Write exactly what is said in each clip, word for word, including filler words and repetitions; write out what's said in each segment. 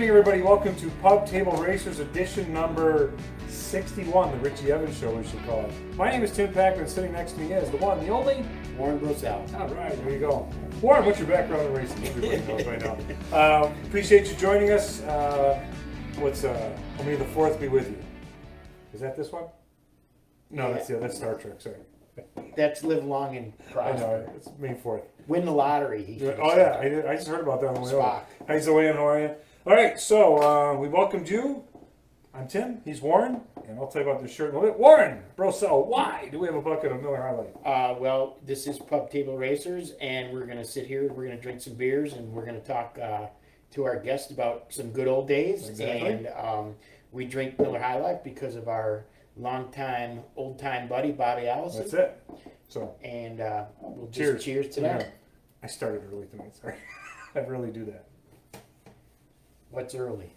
morning, everybody. Welcome to Pub Table Racers edition number sixty-one, the Richie Evans Show, we should call it. My name is Tim Packman. Sitting next to me is the one, the only Warren Brosell. All right, there you go. Warren, what's your background in racing? Everybody knows by now. Um, appreciate you joining us. Uh, what's uh, May the Fourth be with you? Is that this one? No, Yeah. that's the that's Star Trek. Sorry. That's live long and I prosper. know it's May Fourth. Win the lottery. He should have Oh said. yeah, I, did, I just heard about that on the way over. Spock. How's the way in? How are you? All right, so uh, we welcomed you. I'm Tim. He's Warren, and I'll tell you about this shirt in a little bit. Warren Brosell, why do we have a bucket of Miller High Life? Uh, well, this is Pub Table Racers, and we're going to sit here, we're going to drink some beers, and we're going to talk uh, to our guest about some good old days. Exactly. And um, we drink Miller High Life because of our longtime, old-time buddy, Bobby Allison. That's it. So And uh, we'll just cheers. cheers to that. I started early tonight. Sorry, I really do that What's early?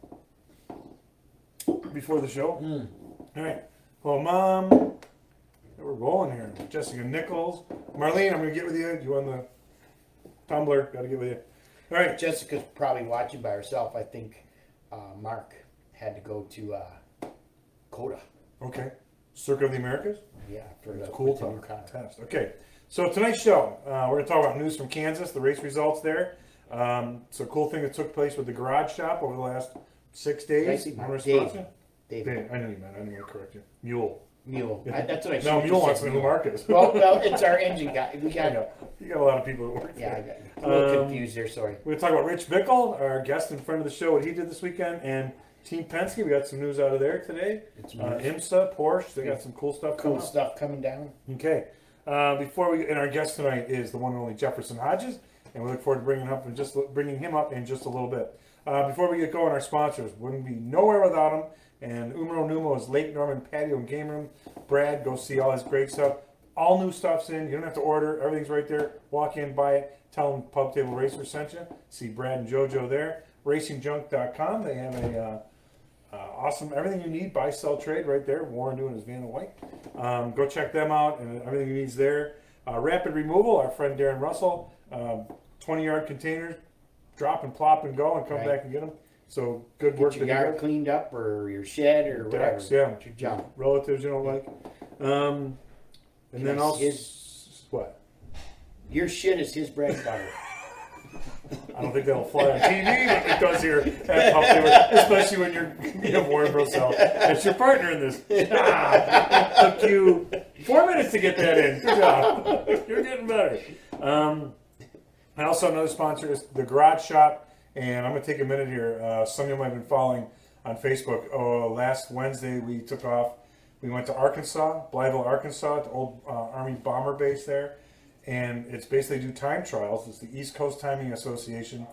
before the show. Mm. All right. Well, Mom, we're rolling here. Jessica Nichols, Marlene, I'm gonna get with you. You on the Tumblr? Got to get with you. All right. Jessica's probably watching by herself. I think uh, Mark had to go to uh, Coda. Okay. Circuit of the Americas. Yeah, for the Cool with the new talk. car. Test. Okay. So tonight's show, uh, we're going to talk about news from Kansas, the race results there. Um, it's a cool thing that took place with the garage shop over the last six days. I see, Wanna Mark. respond Dave. to? Dave. Dave, I know you meant. I didn't want to correct you. Mule. Mule. I, that's what I should No, have Mule said, wants to know who Mark is. Well, well, it's our engine guy. We I got. know. You got a lot of people that work Yeah, I there. got a little Um, confused there. Sorry. We're going to talk about Rich Bickle, our guest in front of the show, what he did this weekend, and Team Penske. We got some news out of there today. It's Uh, IMSA, Porsche, they got some cool stuff cool coming up. stuff coming down. Okay. Uh, before we, and our guest tonight is the one and only Jefferson Hodges, and we look forward to bringing him up in just bringing him up in just a little bit. Uh, before we get going, our sponsors wouldn't be nowhere without them. And Umro Numo is Lake Norman Patio and Game Room. Brad, go see all his great stuff. All new stuff's in. You don't have to order. Everything's right there. Walk in, buy it. Tell them Pub Table Racers sent you. See Brad and JoJo there. Racing Junk dot com. They have a uh, uh, awesome everything you need. Buy, sell, trade right there. Warren doing his Van and White. Um, go check them out, and everything you need is there. Uh, Rapid Removal. Our friend Darren Russell. Um, twenty-yard containers. Drop and plop and go, and come Right. back and get them. So good work. Get your that he yard does. cleaned up or your shed or whatever. Decks, yeah. It's your job. Relatives you don't like. Um, and Can then I also his- what? Your shit is his bread and butter. I don't think that'll fly on T V, but it does here at Pub Table, especially when you're you have Warren Brosell. That's your partner in this. Ah, it took you four minutes to get that in. Good job. You're getting better. Um, and also another sponsor is the Garage Shop, and I'm going to take a minute here. Uh, some of you might have been following on Facebook. Oh, last Wednesday we took off. We went to Arkansas, Blytheville, Arkansas, the old uh, Army bomber base there. And it's basically do time trials. It's the East Coast Timing Association.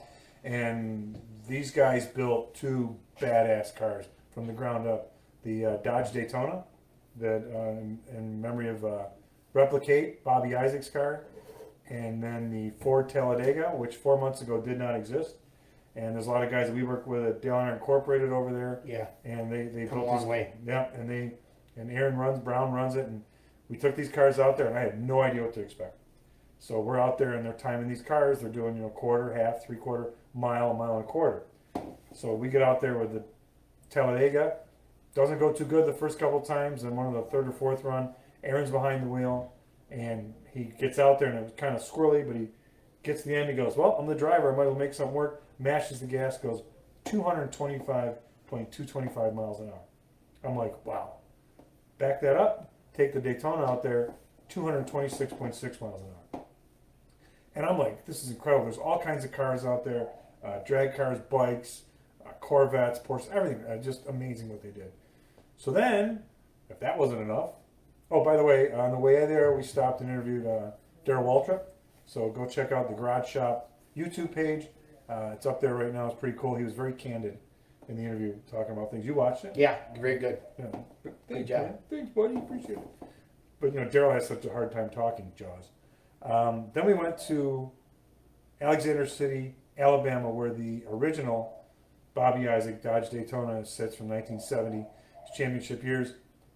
And these guys built two badass cars from the ground up. The uh, Dodge Daytona, that uh, in, in memory of uh, Replicate, Bobby Isaac's car. And then the Ford Talladega, which four months ago did not exist. And there's a lot of guys that we work with at Dale Iron Incorporated over there. Yeah. And they, they Come a built long these, way. yeah, and they and Aaron runs, Brown runs it, and we took these cars out there, and I had no idea what to expect. So we're out there, and they're timing these cars. They're doing, you know, quarter, half, three quarter, mile, a mile and a quarter. So we get out there with the Talladega. Doesn't go too good the first couple times, and one of the third or fourth run, Aaron's behind the wheel, and he gets out there, and it was kind of squirrely, but he gets to the end, he goes, well, I'm the driver, I might as well make something work, mashes the gas, goes two twenty-five point two two five miles an hour. I'm like, wow. Back that up, take the Daytona out there, two twenty-six point six miles an hour. And I'm like, this is incredible. There's all kinds of cars out there, uh, drag cars, bikes, uh, Corvettes, Porsche, everything. Uh, just amazing what they did. So then, if that wasn't enough, oh, by the way, on the way there, we stopped and interviewed uh, Darrell Waltrip. So go check out the Garage Shop YouTube page. Uh, it's up there right now. It's pretty cool. He was very candid in the interview talking about things. You watched it? Yeah, very good. Yeah. Thanks, job. man. Thanks, buddy. Appreciate it. But, you know, Darrell has such a hard time talking, Jaws. Um, then we went to Alexander City, Alabama, where the original Bobby Isaac Dodge Daytona sits from nineteen seventy, his championship years.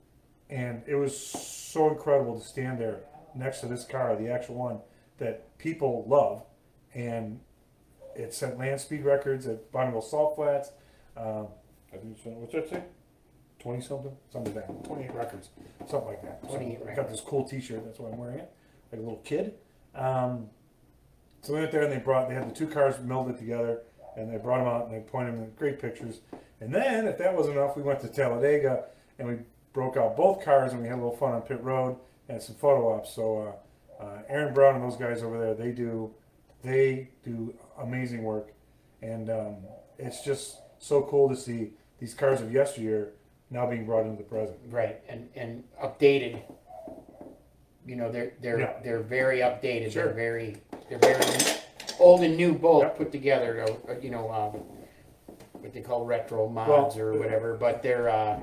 And it was so incredible to stand there next to this car, the actual one that people love. And it set land speed records at Bonneville Salt Flats. Um, I think it's, what's that say? twenty something? Something like that. twenty-eight records. Something like that. twenty-eight so I got records. this cool t-shirt. That's why I'm wearing it. Like a little kid. Um, so we went there and they brought, they had the two cars melded together and they brought them out and they pointed them in great pictures. And then, if that wasn't enough, we went to Talladega and we broke out both cars and we had a little fun on pit road and some photo ops. So uh, uh, Aaron Brown and those guys over there, they do, they do amazing work. And um, it's just so cool to see these cars of yesteryear now being brought into the present. Right, and and updated. You know, they're they're Yeah. they're very updated. Sure. They're very they're very old and new both Yep. put together. uh, You know, um, what they call retro mods Well, or whatever. But they're uh,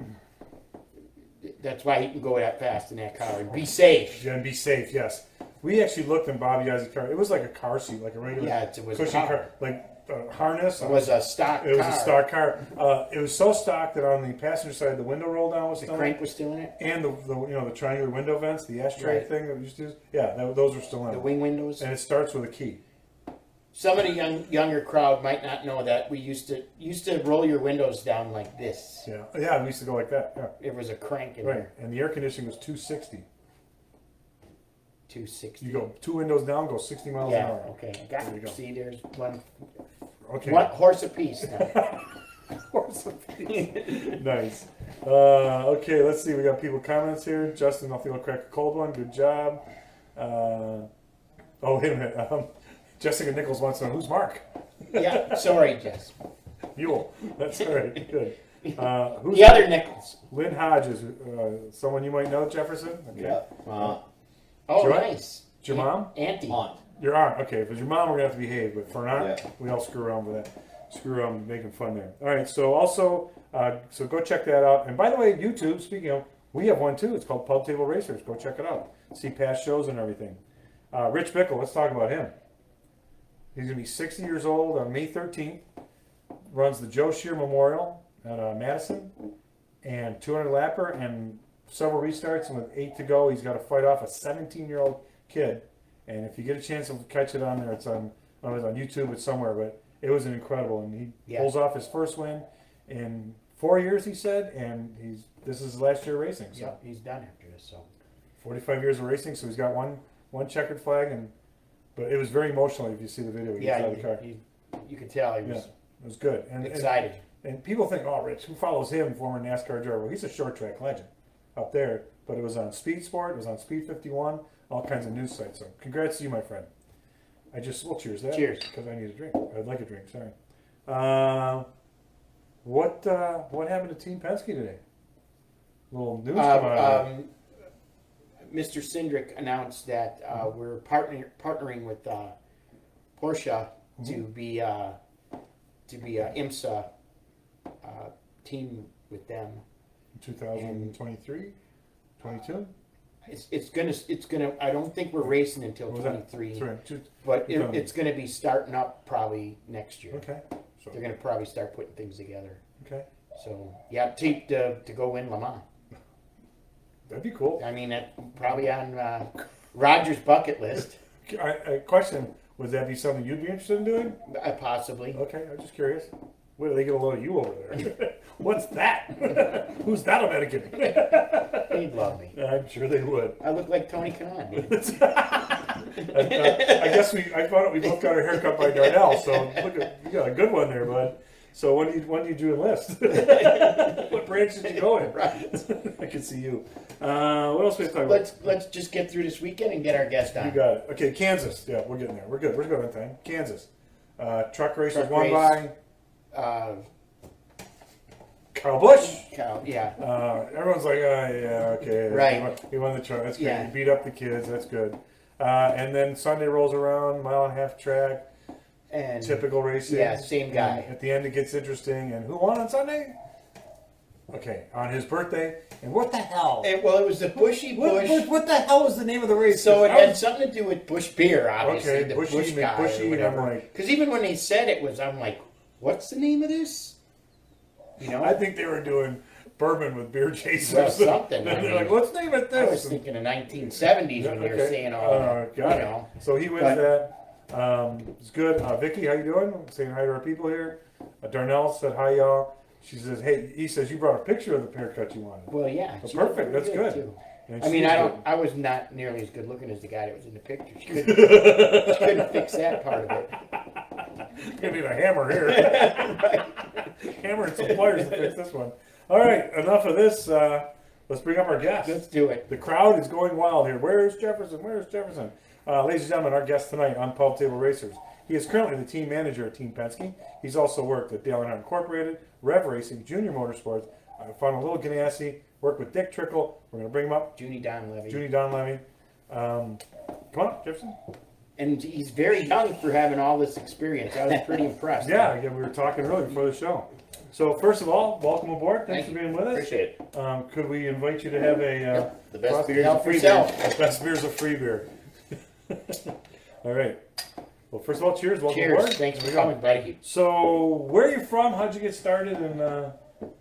that's why he can go that fast in that car and be safe. And be safe, yes. We actually looked in Bobby Isaac's car. It was like a car seat, like a regular Yeah, it was a cushy car. car, like uh, harness. It was a stock. It was car. a stock car. Uh, it was so stock that on the passenger side, the window roll down was The still in crank it, was still in it. and the, the you know the triangular window vents, the ashtray Right. thing that we used to use. Yeah, that, those are still in. The it. wing windows. And it starts with a key. Some of the young younger crowd might not know that we used to used to roll your windows down like this. Yeah, yeah, we used to go like that. Yeah, There was a crank in right. there. And the air conditioning was two sixty. two sixty. You go two windows down, go sixty miles an Yeah. hour. Okay. Got There you it. go. See, there's one Okay. one horse apiece now. Horse apiece. Nice. Uh, okay, let's see. We got people comments here. Justin, I'll feel a crack a cold one. Good job. Uh, oh, wait a minute. Um, Jessica Nichols wants to know who's Mark. Yeah. Sorry, Jess. Mule. That's all right. Good. Uh, who's The other Nichols. Lynn Hodges. Uh, someone you might know, Jefferson. Okay. Yeah. Uh, Oh, Joy? nice. Your mom? Auntie. aunt. Your aunt. Okay, if it's your mom, we're gonna have to behave. But for not, Yeah. we all screw around with that. Screw around making fun there. All right. So also, uh, so go check that out. And by the way, YouTube. Speaking of, we have one too. It's called Pub Table Racers. Go check it out. See past shows and everything. Uh, Rich Bickle. Let's talk about him. He's gonna be sixty years old on May thirteenth. Runs the Joe Shear Memorial at uh, Madison, and two hundred lapper and several restarts. And with eight to go, he's got to fight off a seventeen-year-old kid. And if you get a chance to catch it on there, it's on oh, it's on YouTube. It's somewhere, but it was an incredible. And he Yeah. pulls off his first win in four years, he said. And he's this is his last year racing. So Yeah, he's done after this. So forty-five years of racing. So he's got one one checkered flag, and but it was very emotional if you see the video. He gets yeah, out of the car. you, you, you could tell he was It was good. And, and excited. and people think, oh, Rich, who follows him, former NASCAR driver? Well, he's a short track legend up there. But it was on Speed Sport, it was on Speed fifty-one, all kinds of news sites. So congrats to you, my friend. I just, well, cheers. That, Cheers. Because I need a drink. I'd like a drink, sorry. Uh, what uh, what happened to Team Penske today? Little news come out Um, of it. um, Mister Cindric announced that uh, we're partner, partnering with uh, Porsche to Mhm. be uh, to be a IMSA uh, team with them. twenty twenty-three? twenty-two? It's, it's gonna it's gonna. I don't think we're racing until What was that? twenty-three, That's right. Two- but it, Um, it's gonna be starting up probably next year. Okay. So, They're gonna probably start putting things together. okay. So yeah, to to, to go win Le Mans. That'd be cool. I mean, that probably on uh, Roger's bucket list, I, I question, would that be something you'd be interested in doing? uh, possibly. Okay, I'm just curious. Where are they gonna load you over there? What's that? Who's that American? They'd love me. I'm sure they would. I look like Tony Kanon. dude. I, I guess we. I found out we both got our haircut by Darnell, so look, at, you got a good one there, bud. So when did you, when did you enlist? What branch did you go in? Right. I can see you. Uh, what else we talking about? Let's let's just get through this weekend and get our guest on. You got it. Okay, Kansas. Yeah, we're getting there. We're good. We're good on time. Kansas. Uh, truck racers Truck won race. by Uh, Carl Busch. Cal, yeah. Uh, everyone's like, oh, yeah, okay. Right. He won, he won the truck. That's good. Yeah. He beat up the kids. That's good. Uh, and then Sunday rolls around, mile and a half track, And typical racing. yeah, same guy. And at the end, it gets interesting. And who won on Sunday? Okay, on his birthday. And what the hell? And, well, it was the Bushy What, Bush. what, what the hell was the name of the race? So it I had was- something to do with Bush beer, obviously. Okay, the Bushy, Bush guy Bushy, or and I'm whatever. like- Because even when they said it was, I'm like, what's the name of this? You know, I think they were doing bourbon with beer chasers. Well, something, And I they're mean. like, let's name it I was this. thinking of nineteen seventies when you were Okay. saying all Uh, that. got You it. know, So he wins But- that. Um, it's good. Uh, Vicky, how you doing? Saying hi to our people here. Uh, Darnell said hi, y'all. She says, hey, he says you brought a picture of the haircut you wanted. Well, yeah. Oh, she perfect. looked That's really good. too. And I she mean, was I good. don't. I was not nearly as good looking as the guy that was in the picture. She couldn't, she couldn't fix that part of it. Gonna need a hammer here. Hammer and some pliers to fix this one. All right, enough of this. Uh, let's bring up our guest. Let's do it. The crowd is going wild here. Where's Jefferson? Where's Jefferson? Uh, ladies and gentlemen, our guest tonight on Pub Table Racers. He is currently the team manager at Team Penske. He's also worked at Dale Earnhardt Incorporated, Rev Racing, Junior Motorsports, uh, found a little Ganassi, worked with Dick Trickle. We're going to bring him up. Junie Donlevy. Junie Donlevy. Um, come on, Jefferson. And he's very young for having all this experience. I was pretty impressed. Yeah, again, we were talking earlier before the show. So first of all, welcome aboard. Thanks Thank for being with us. Appreciate it. Um, could we invite you to have a uh, The best cross- beers Help and free yourself. beers. The best beer's a free beer. All right. Well, first of all, cheers. Welcome Cheers. aboard. Thanks for Here we go. coming, buddy. So, where are you from? How'd you get started? And uh,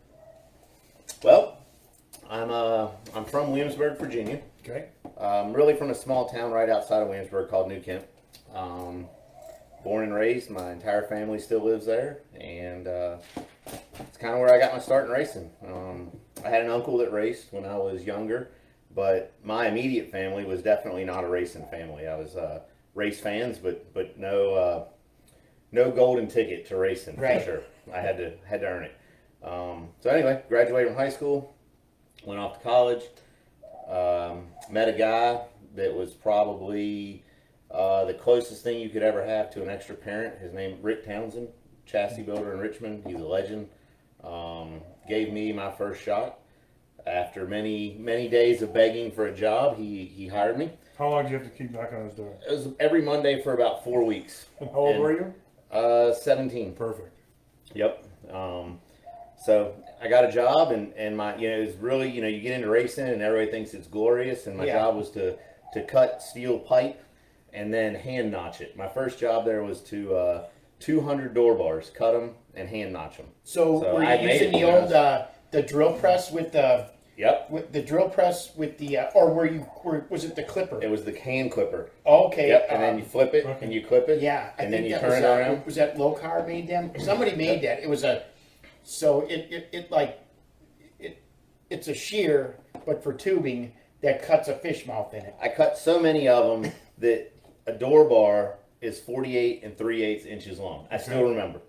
Well, I'm uh I'm from Williamsburg, Virginia. okay, I'm really from a small town right outside of Williamsburg called New Kent. Um, born and raised, my entire family still lives there, and uh, it's kind of where I got my start in racing. Um, I had an uncle that raced when I was younger, but my immediate family was definitely not a racing family. I was uh, race fans, but but no uh, no golden ticket to racing Right. for sure. I had to had to earn it. Um, so anyway, graduated from high school, went off to college, um, met a guy that was probably uh, the closest thing you could ever have to an extra parent. His name Rick Townsend, chassis builder in Richmond. He's a legend. Um, gave me my first shot. After many many days of begging for a job, he he hired me. how long do you have to keep knocking on his door? It was every Monday for about four weeks. And how old And- were you? Uh, seventeen. Perfect. Yep. Um, so I got a job, and, and my, you know, it's really, you know, you get into racing and everybody thinks it's glorious, and my Yeah. job was to, to cut steel pipe and then hand notch it. My first job there was to, uh, two hundred door bars, cut them and hand notch them. So, So were I you made using it the when I old was- uh, the drill press with the Yep. with the drill press with the uh, or were you were, was it the clipper? It was the hand clipper. Okay. Yep. And um, then you flip it okay. and you clip it. Yeah, I And think then you that turn was, it uh, around. Was that Low Car made them? Somebody made that. It was a, so it, it, it like, it it's a shear, but for tubing that cuts a fish mouth in it. I cut so many of them that a door bar is forty-eight and three eighths inches long. I still remember.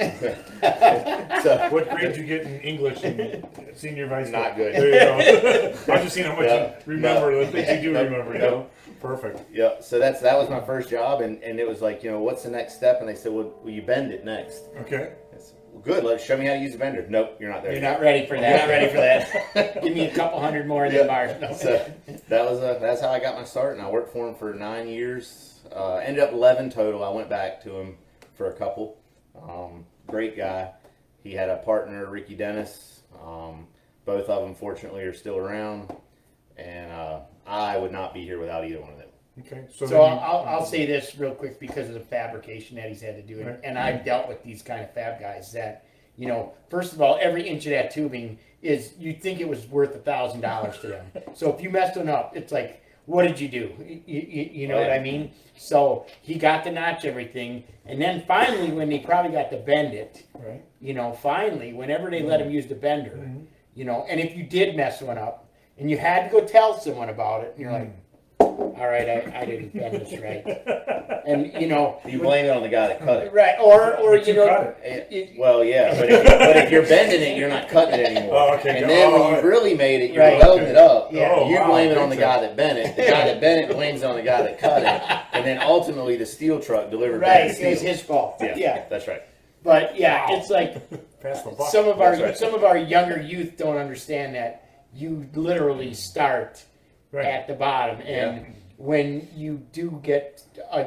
so, What grade did you get in English in senior high school? Not good. There you go. I'm just seeing how much No, you remember, no. the things you do No, remember, you no. know? Perfect. yeah, so that's that was my first job, and, and it was like, you know, what's the next step? And they said, well, will you bend it next? Okay. I said, well, good. Let's show me how to use a bender. Nope, you're not there. You're yet. not ready for that. You're not ready for that. Give me a couple hundred more Yeah. than bars. No. So that was uh, that's how I got my start, and I worked for him for nine years. Uh, ended up eleven total. I went back to him for a couple. Um, great guy. He had a partner, Ricky Dennis. Um, both of them, fortunately, are still around, and uh, I would not be here without either one of them. Okay. So, So then you- I'll, I'll say this real quick because of the fabrication that he's had to do, and, Right. and I've dealt with these kind of fab guys that, you know, first of all, every inch of that tubing is you'd think it was worth a thousand dollars to them. So if you messed one up, it's like, what did you do? You, you, you know Oh, what yeah. I mean? So he got to notch everything, and then finally, when they probably got to bend it, right. you know, finally, whenever they let him use the bender, Mhm. you know, and if you did mess one up, and you had to go tell someone about it, and you're like, all right, I, I didn't bend this right. And, you know, You blame it on the guy that cut it. right, or, or But you you know, cut Eh, it- Well, yeah, but if, but if you're bending it, you're not cutting it anymore. Oh, okay. And then Oh, when you really made it, you're Right. welding it up. Yeah. Oh, you wow, blame it on big the guy time. that bent it. The guy that bent it blames it on the guy that cut it. And then ultimately, the steel truck delivered right, back the it was steel. his fault. Yeah, Yeah, that's right. but yeah, Wow. it's like Pass the buck. some of our That's right. some of our younger youth don't understand that you literally start Right. at the bottom, and Yeah. when you do get a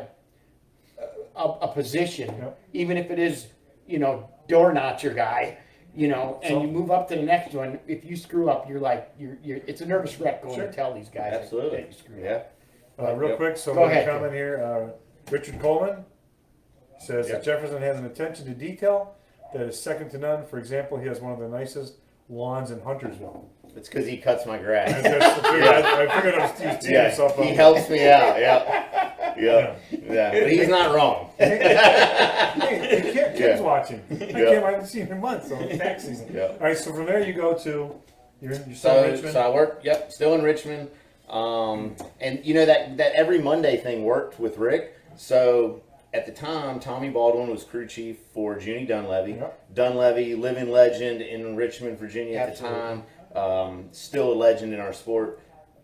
a, a position, Yep. even if it is, you know, door notcher guy, you know, and So- you move up to the next one, if you screw up, you're like, you're, you're it's a nervous wreck going Sure. to tell these guys that- Absolutely. that you screwed Yeah. up. Uh, real Yep. quick, so Go we have a ahead. comment here. Uh, Richard Coleman says Yep. that Jefferson has an attention to detail that is second to none. For example, he has one of the nicest lawns in Huntersville. It's because he cuts my I, grass. just, I, figured, I, I figured I was teasing Yeah, yourself he up. helps me out. Yeah. Yeah. Yeah. Yeah. Yeah, but he's not wrong. Hey, hey, hey, kid, kids Yeah. watching. I Yeah. can't. I haven't seen him in months. So it's tax season. Yeah. All right. So from there you go to you're, you're still in So, Richmond. so I work. Yep, still in Richmond. Um, and you know that that every Monday thing worked with Rick. So at the time, Tommy Baldwin was crew chief for Junie Dunleavy. Yep. Dunleavy, living legend in Richmond, Virginia at Absolutely. the time. Um, still a legend in our sport.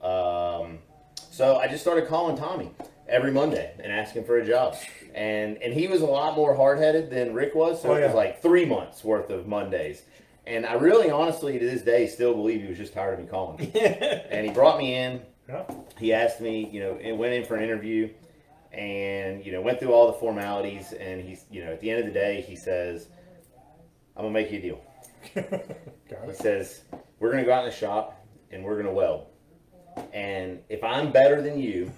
Um, so I just started calling Tommy every Monday and asking for a job. And and he was a lot more hard-headed than Rick was. So Oh, it yeah. was like three months worth of Mondays. And I really, honestly, to this day, still believe he was just tired of me calling. And he brought me in. Yeah. He asked me, you know, it went in for an interview, and you know, went through all the formalities. And he's, you know, at the end of the day, he says, "I'm gonna make you a deal." Got He it. says, "We're gonna go out in the shop and we're gonna weld. And if I'm better than you,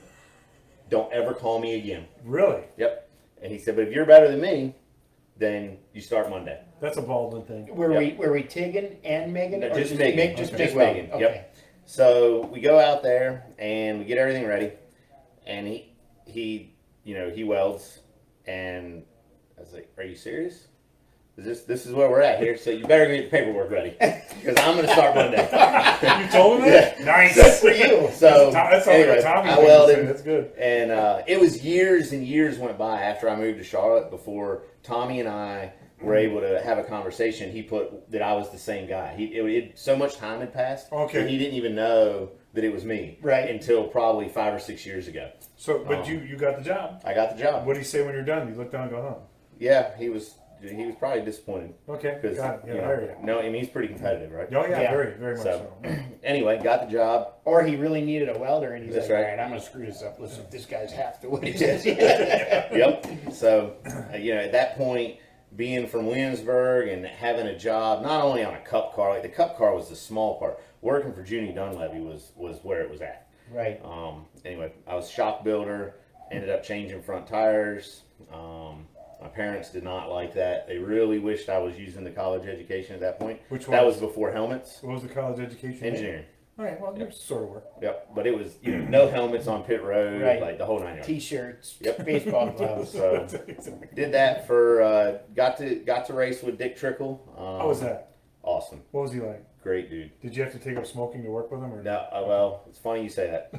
don't ever call me again." Really? Yep. And he said, "But if you're better than me, then you start Monday." That's a Baldwin thing. Were Yep. we were we Tegan and Megan? No, or just Megan. Meg- just Okay. Meg Just Weldon? Megan, Okay. yep. So we go out there and we get everything ready, and he he you know he welds, and I was like, "Are you serious? Is this this is where we're at here? So you better get the paperwork ready because I'm going to start Monday." You told him that? Nice. Good for you. So That's all anyway, Tommy I thing to say. welded, That's good. and uh, it was years and years went by after I moved to Charlotte before Tommy and I were able to have a conversation. He put that I was the same guy. He it, it so much time had passed. Okay. that he didn't even know that it was me. Right. Until probably five or six years ago. So, but Um, you you got the job. I got the job. What do you say when you're done? You look down and go, huh? Yeah, he was he was probably disappointed Okay. because Got it. Yeah, you I hear know, you. no, I mean he's pretty competitive, right? Oh yeah, Yeah. very very much So- so. Anyway, got the job. Or he really needed a welder, and he's That's like, right. "All right, I'm gonna screw this up. Listen, this guy's half the what he says." Yep. So, uh, you know, at that point, being from Williamsburg and having a job, not only on a cup car, like the cup car was the small part. Working for Junie Dunleavy was was where it was at. Right. Um, anyway, I was shop builder, ended up changing front tires. Um, my parents did not like that. They really wished I was using the college education at that point. Which That one? was before helmets. What was the college education? Engineering. All right. Well, you sort of were. Yep. But it was, you know, no helmets on pit road, Right. like the whole nine yards. T-shirts, Yep. baseball gloves. So did that for uh, got to got to race with Dick Trickle. Um, How was that? Awesome, What was he like? great dude. Did you have to take up smoking to work with him? Or? No, uh, well, it's funny you say that.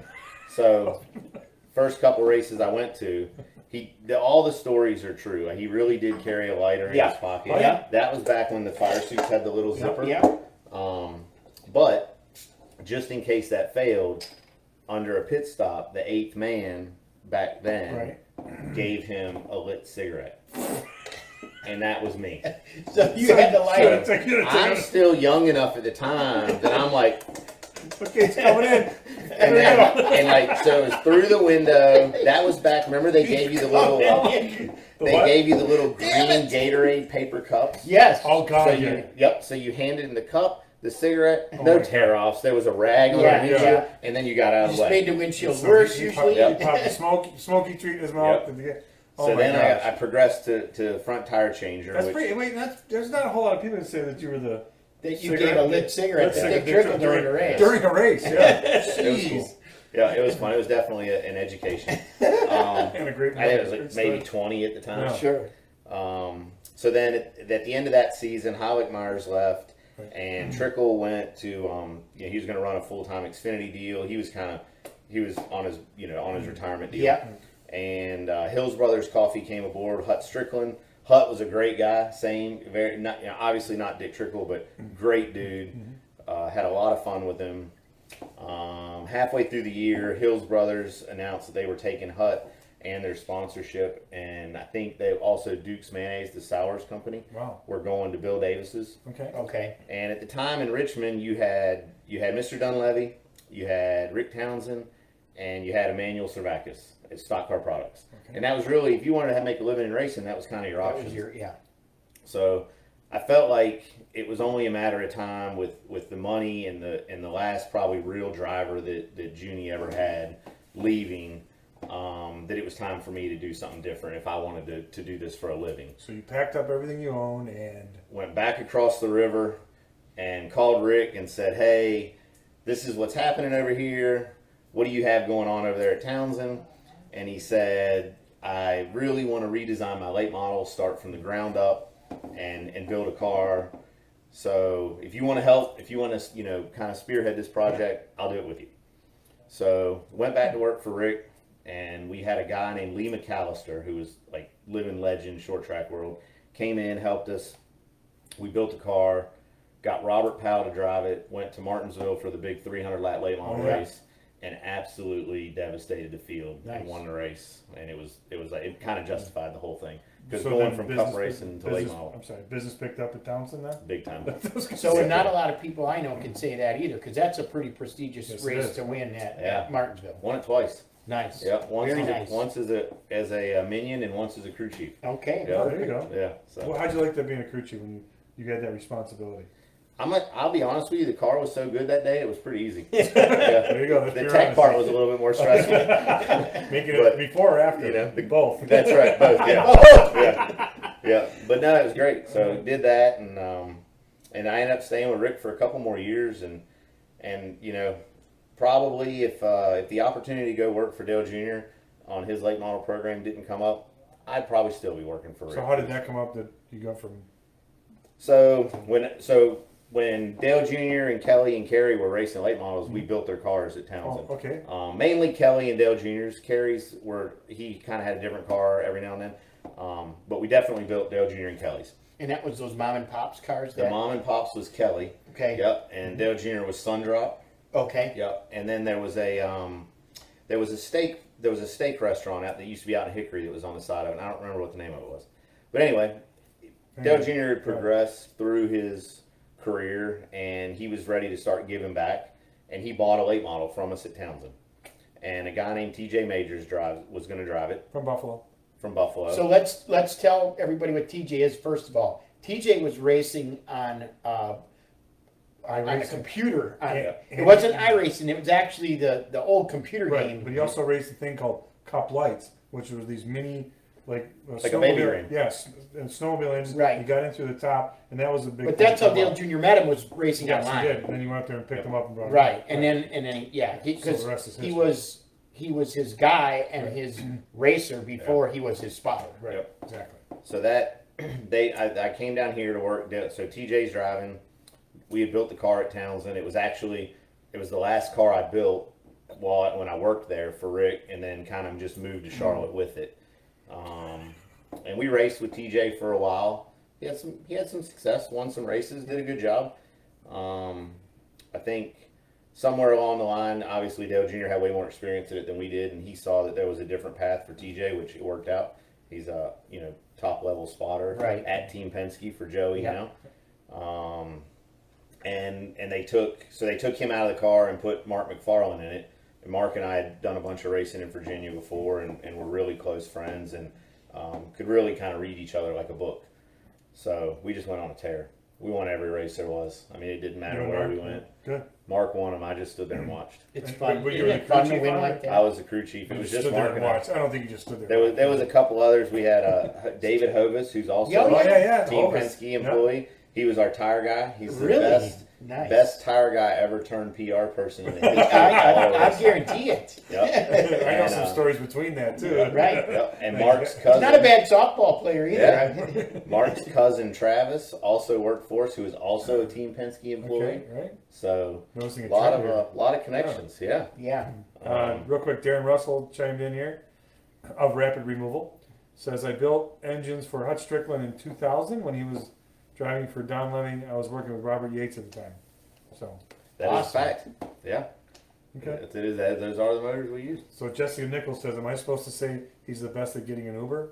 So, first couple races I went to, he the, all the stories are true. He really did carry a lighter in Yeah. his pocket. Oh, yeah. That was back when the fire suits had the little Yeah. zipper. Yeah. Um, but just in case that failed, under a pit stop, the eighth man back then Right. gave him a lit cigarette. And that was me. So you had to light So it. it's like, you know, I'm still young enough at the time that I'm like, okay, it's coming in. and, then, and like, so it was through the window. That was back. Remember they gave you the little, The they what? gave you the little green Gatorade paper cups. Yes. Oh God, So yeah. you, yep. So you handed in the cup, the cigarette, Oh no my tear offs. There was a rag Yeah, underneath yeah. you, and then you got out of Just the way. made the windshield So worse he- he usually. Popped, he popped the smoky, smoky treat in his mouth. Yep. and the- Oh So my then gosh. I, I progressed to, to front tire changer. That's which, pretty. Wait, that's, there's not a whole lot of people that say that you were the That you cigarette- gave a lit cigarette lit to cigarette Dick Trickle during a race. During a race, yeah. It was cool. Yeah, it was fun. It was definitely a, an education. Um, And a great. I think it was like Great maybe story. twenty at the time. Yeah. Sure. Um, so then at, at the end of that season, Howick Myers left, Right. and Trickle went to. Um, you know, he was going to run a full time Xfinity deal. He was kind of he was on his you know on his retirement deal. Yeah. And uh, Hills Brothers Coffee came aboard. Hut Strickland. Hut was a great guy. Same, very not you know, obviously not Dick Trickle, but great dude. Uh, had a lot of fun with him. Um, halfway through the year, Hills Brothers announced that they were taking Hut and their sponsorship, and I think they also Duke's Mayonnaise, the Sours company, Wow. were going to Bill Davis's. Okay. Okay. And at the time in Richmond, you had you had Mister Dunleavy, you had Rick Townsend, and you had Emmanuel Servakis at Stock Car Products. Okay. And that was really, if you wanted to make a living in racing, that was kind of your That option. was your yeah. So I felt like it was only a matter of time with, with the money and the and the last probably real driver that, that Junie ever had leaving, um, that it was time for me to do something different if I wanted to, to do this for a living. So you packed up everything you own and Went back across the river and called Rick and said, hey, this is what's happening over here. What do you have going on over there at Townsend? And he said, I really want to redesign my late model, start from the ground up, and and build a car. So if you want to help, if you want to, you know, kind of spearhead this project, I'll do it with you. So went back to work for Rick, and we had a guy named Lee McAllister, who was like living legend, short track world, came in, helped us. We built a car, got Robert Powell to drive it, went to Martinsville for the big three hundred lap late model Oh, yeah. race, and absolutely devastated the field Nice. and won the race. And it was it was like it kind of justified the whole thing because So going then from business- cup racing to late business- model, I'm sorry, business picked up at Townsend then? big time. So and not a lot of people I know can say that either, because that's a pretty prestigious Yes, it race is. to win at, Yeah. at Martinsville. Won it twice. Nice. Yep. Once Very as a, nice. once as a as a, uh minion and once as a crew chief. Okay. Yeah. Oh, there you go. Yeah. So Well, how'd you like that being a crew chief when you, you had that responsibility? I'm a, I'll be honest with you, the car was so good that day it was pretty easy. There yeah. you go. That's The pure tech part honesty. was a little bit more stressful. Making but, it before or after? you know, the- both. That's right, both. Yeah. yeah. Yeah. But no, it was great. So did that, and um, and I ended up staying with Rick for a couple more years, and and you know, probably if uh, if the opportunity to go work for Dale Junior on his late model program didn't come up, I'd probably still be working for Rick. So how did that come up that you go from? So when so when Dale Junior and Kelly and Kerry were racing late models, we built their cars at Townsend. Oh, okay. Um, mainly Kelly and Dale Junior's. Kerry's were he kind of had a different car every now and then, um, but we definitely built Dale Junior and Kelly's. And that was those mom and pops cars. The That, mom and pops was Kelly. Okay. Yep, and Dale Junior was Sundrop. Okay. Yep, and then there was a um, there was a steak there was a steak restaurant out that used to be out in Hickory that was on the side of it. And I don't remember what the name of it was, but anyway, Dale Junior had progressed through his career, and he was ready to start giving back, and he bought a late model from us at Townsend, and a guy named T J Majors drive was going to drive it From Buffalo. from Buffalo. So let's let's tell everybody what T J is first of all. T J was racing on uh, on a iRacing. computer. On, Yeah. It wasn't iRacing. It was actually the, the old computer Right. game. But he also raced a thing called Cup Lights, which was these mini, like, uh, Like a baby snowmobile- ring. Yes, and snowmobile engines. Right. He got in through the top, and that was a big. But thing that's how for Dale him. Junior met him, was racing Yes, online. he did. And then he went up there and picked him up and brought him Right, back. and then and then yeah, So because the rest is he history. was he was his guy and his racer before he was his spotter. Right. Yep. Exactly. So that they, I, I came down here to work. So T J's driving. We had built the car at Townsend. It was actually, it was the last car I built while when I worked there for Rick, and then kind of just moved to Charlotte with it. Um, and we raced with T J for a while. He had some, he had some success. Won some races. Did a good job. Um, I think somewhere along the line, obviously Dale Junior had way more experience in it than we did, and he saw that there was a different path for T J, which it worked out. He's a you know top level spotter Right. at Team Penske for Joey Yeah. now. Um, and and they took so they took him out of the car and put Mark McFarland in it. And Mark and I had done a bunch of racing in Virginia before, and, and were really close friends, and um, could really kind of read each other like a book. So we just went on a tear. We won every race there was. I mean, it didn't matter You and where Mark? we went. Good. Mark won them. I just stood there and watched. It's And- fun. but you Isn't were it the fun crew to chief win on like it? that? I was the crew chief. It You was just just stood there Mark and and I. watched. I don't think you just stood there. There was there was a couple others. We had uh, David Hovis, who's also Oh, Oh, yeah, yeah. Team Hovis. Penske Yep. employee. He was our tire guy. He's the Really? best Nice. best tire guy ever turned P R person in the history. I, of all I, I racing. guarantee it. Yep. I know And, some uh, stories between that too. Right. Yep. And Mark's He's cousin, not a bad softball player either. Yeah. Mark's cousin Travis also worked for us, who is also a Team Penske employee. Okay, right. So Noticing a a lot of trend a here. lot of connections. Yeah. yeah. Uh, Um, real quick, Darren Russell chimed in here of Rapid Removal. Says, I built engines for Hutch Strickland in two thousand when he was driving for Don Lemming. I was working with Robert Yates at the time. So, that is Awesome. fact. Yeah. okay. It is. Those are the motors we use. So Jessica Nichols says, am I supposed to say he's the best at getting an Uber?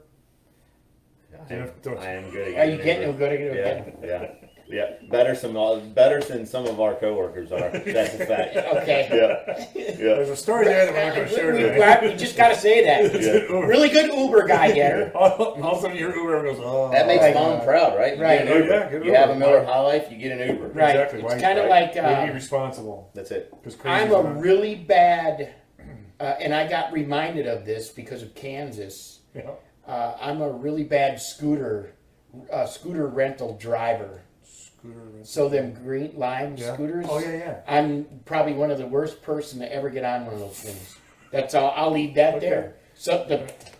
I am, Don't- I am good at Are you getting getting Uber. good at Yeah, it? yeah, yeah. Better some, better than some of our coworkers are. That's a fact. Okay. Yeah, yeah. There's a story there that we're not going to share we, today. we, we just got to say that. Yeah. Really good Uber guy getter. all, all of a sudden your Uber goes, oh. That makes Right. mom proud, right? You Right. Get an Uber. Oh, yeah, good you have a Uber. Miller High Life, you get an Uber. Right. Exactly. It's Why- kind of right. like Way to be uh, responsible. That's it. 'Cause crazy I'm is a not- really bad, uh, and I got reminded of this because of Kansas. Yeah. Uh, I'm a really bad scooter, uh, scooter rental driver. Scooter. So them green lime Yeah. scooters. Oh, yeah, yeah. I'm probably one of the worst person to ever get on one of those things. That's all. I'll leave that Okay. there. So the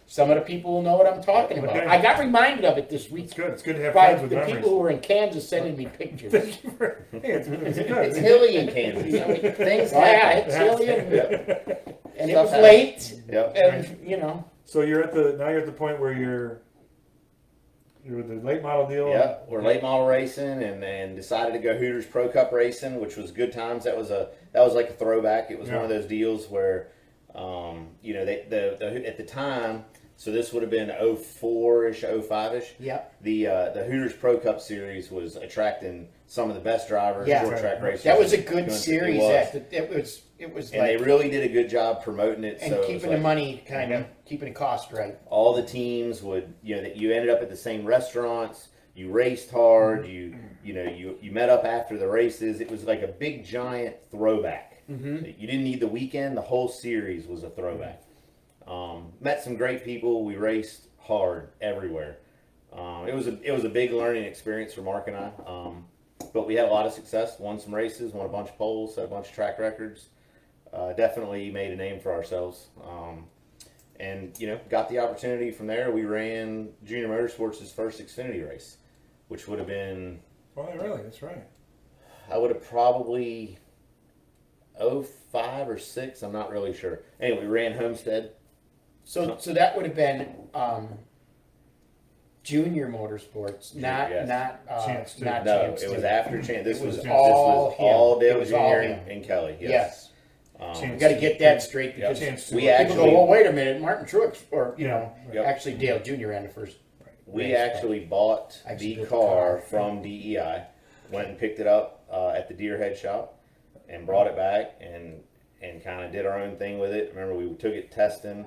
some of the people will know what I'm talking about. Okay. I got reminded of it this week It's good. It's good to have by friends with the memories. people who were in Kansas sending me pictures. Thank you for, hey, it's, it's good. It's hilly in Kansas. I mean, things Oh, yeah, happen. it's hilly and, Yep. and it Stuff was happens. late, Yep. and you know. So you're at the now you're at the point where you're you're with the late model deal. Yeah, we're late model racing, and, and decided to go Hooters Pro Cup racing, which was good times. That was a that was like a throwback. It was Yeah. one of those deals where, um, you know, they, the, the at the time. So this would have been oh four ish, oh five ish. Yep. The uh, the Hooters Pro Cup series was attracting some of the best drivers, Yeah. short track racers. That was a Going good to- series. It was. That it was. It was and like they really did a good job promoting it. and so it was keeping like the money kind of keeping the cost right. all the teams would, you know, that you ended up at the same restaurants. You raced hard. You you know you you met up after the races. It was like a big giant throwback. Mm-hmm. You didn't need the weekend. The whole series was a throwback. Um, met some great people. We raced hard everywhere. Um, it was a it was a big learning experience for Mark and I. Um, but we had a lot of success. Won some races. Won a bunch of poles. Set a bunch of track records. Uh, definitely made a name for ourselves. Um, and you know, got the opportunity from there. We ran Junior Motorsports' first Xfinity race, which would have been Well, really, that's right. I would have probably oh five or six. I'm not really sure. Anyway, we ran Homestead. So so that would have been um, Junior Motorsports, not yes. not uh, Chance two. not No, Chance it was two. after Chance. This It was, was this all was him. all It Dale was all Junior him. and, and Kelly. Yes. Yes. Um, Chance. We got to get that straight Yep. because Chance to we it. people actually go, well, wait a minute, Martin Truex, or you know, Yep. actually Dale Junior ran the first. we race, actually bought Actually the built the car car. from D E I, went and picked it up uh, at the Deerhead shop, and brought it back and and kind of did our own thing with it. Remember, we took it testing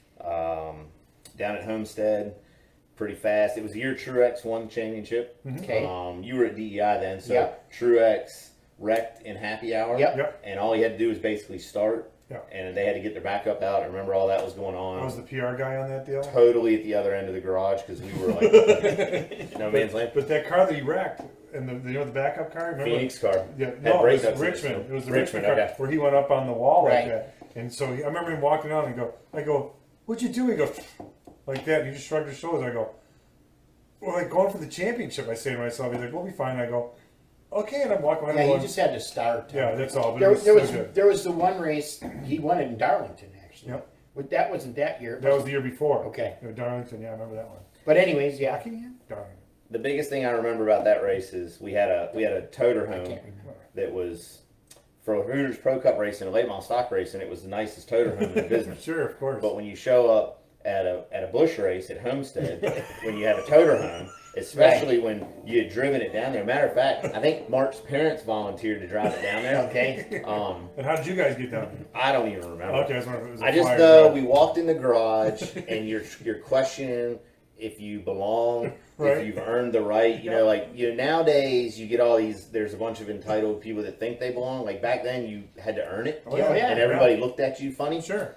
um, down at Homestead. Pretty fast. It was the year Truex won the championship. Mm-hmm. Okay. Um, you were at D E I then, so Yep. Truex wrecked in happy hour. Yep. Yep. And all he had to do was basically start, Yep. and they had to get their backup out. I remember all that was going on. I was the P R guy on that deal. Totally at the other end of the garage because we were like no man's land. But that car that he wrecked, and the, the you know the backup car, remember? Phoenix car. Yeah, Had no, it brake was nuts in it, Richmond. so- It was the Richmond, Richmond, car okay. where he went up on the wall Right. like that. And so he, I remember him walking out and go, I go, what'd you do? He goes, like that. And he just shrugged his shoulders. I go, well, like going for the championship. I say to myself, he's like, we'll be fine. I go, okay. And I'm walking around. Yeah, going, you just had to start. yeah, that's all. But There, it was there so was good. there was the one race he won it in Darlington actually. Yep. But that wasn't that year. That was the year before. Okay. Yeah, Darlington. Yeah, I remember that one. But anyways, yeah. Darlington. The biggest thing I remember about that race is we had a we had a toter I home can't remember. that was for Hooters Pro Cup racing, a late model stock racing. It was the nicest toter home in the business. Sure, of course. But when you show up at a at a bush race at Homestead, when you have a toter home, especially when you had driven it down there. Matter of fact, I think Mark's parents volunteered to drive it down there. Okay. Um, and how did you guys get down there? I don't even remember. Okay, I was wondering if it was a I just flyer know drive. we walked in the garage and you're you're questioning if you belong, Right. if you've earned the right. You know, like you know nowadays you get all these. There's a bunch of entitled people that think they belong. Like back then, you had to earn it, Oh, yeah, yeah. and everybody looked at you funny. Sure.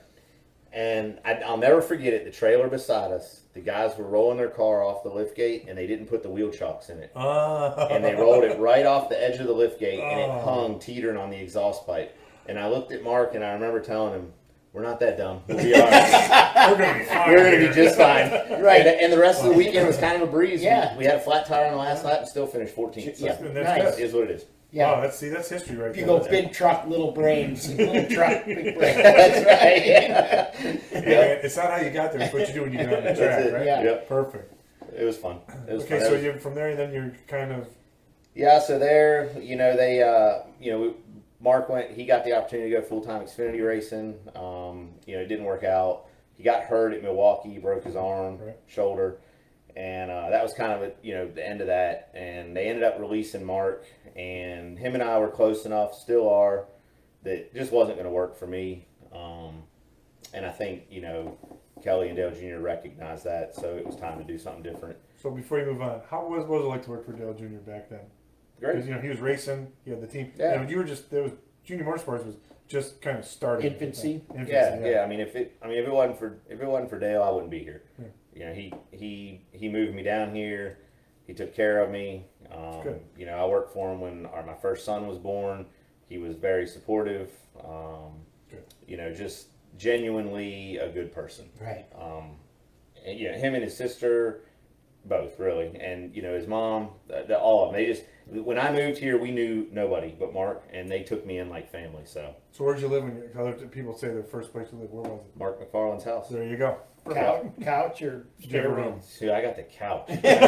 And I, I'll never forget it. The trailer beside us, the guys were rolling their car off the lift gate, and they didn't put the wheel chocks in it. Uh, And they rolled it right off the edge of the lift gate, and it Oh. hung teetering on the exhaust pipe. And I looked at Mark, and I remember telling him, "We're not that dumb. We'll be all right. We're gonna be fine. We're going to here. be just fine." Right. And, and the rest of the weekend was kind of a breeze. Yeah. We, we had a flat tire on the last lap and still finished fourteenth. So Yeah. And that's Nice. good. it is what it is. Yeah. Wow, that's see, that's history right If you there. go big truck, little brains, little truck, big brains. That's right. Yeah. Yeah, Yep. it's not how you got there; it's what you do when you get on the That's track, it. right? Yeah. Yep. Perfect. It was fun. It was Okay, fun. so That was- you from there, then you're kind of Yeah, so there, you know, they, uh, you know, we, Mark went, he got the opportunity to go full time Xfinity racing. Um, you know, it didn't work out. He got hurt at Milwaukee, broke his arm, Right. shoulder, and uh, that was kind of, a, you know, the end of that. And they ended up releasing Mark, and him and I were close enough, still are, that it just wasn't going to work for me. Um, and I think, you know, Kelly and Dale Junior recognized that, so it was time to do something different. so. Before you move on, how was what was it like to work for Dale Junior back then? Great. Because you know he was racing, he had the team. Yeah. And you were just there was Junior Motorsports was just kind of starting. Infancy. Infancy, Yeah, yeah. I mean, if it, I mean, if it wasn't for, if it wasn't for Dale, I wouldn't be here. Yeah. You know, he, he, he moved me down here. He took care of me. Um, Good. You know, I worked for him when our, my first son was born. He was very supportive. Um, Good. you know, just genuinely a good person. Right. Um, and, you know, him and his sister, both really, and you know his mom, the, the, all of them. They just when I moved here, we knew nobody but Mark, and they took me in like family. So So where'd you live when you, other people say the first place you lived? Where was it? Mark McFarland's house. There you go. Couch, couch or spare Different room? room. Dude, I got the couch.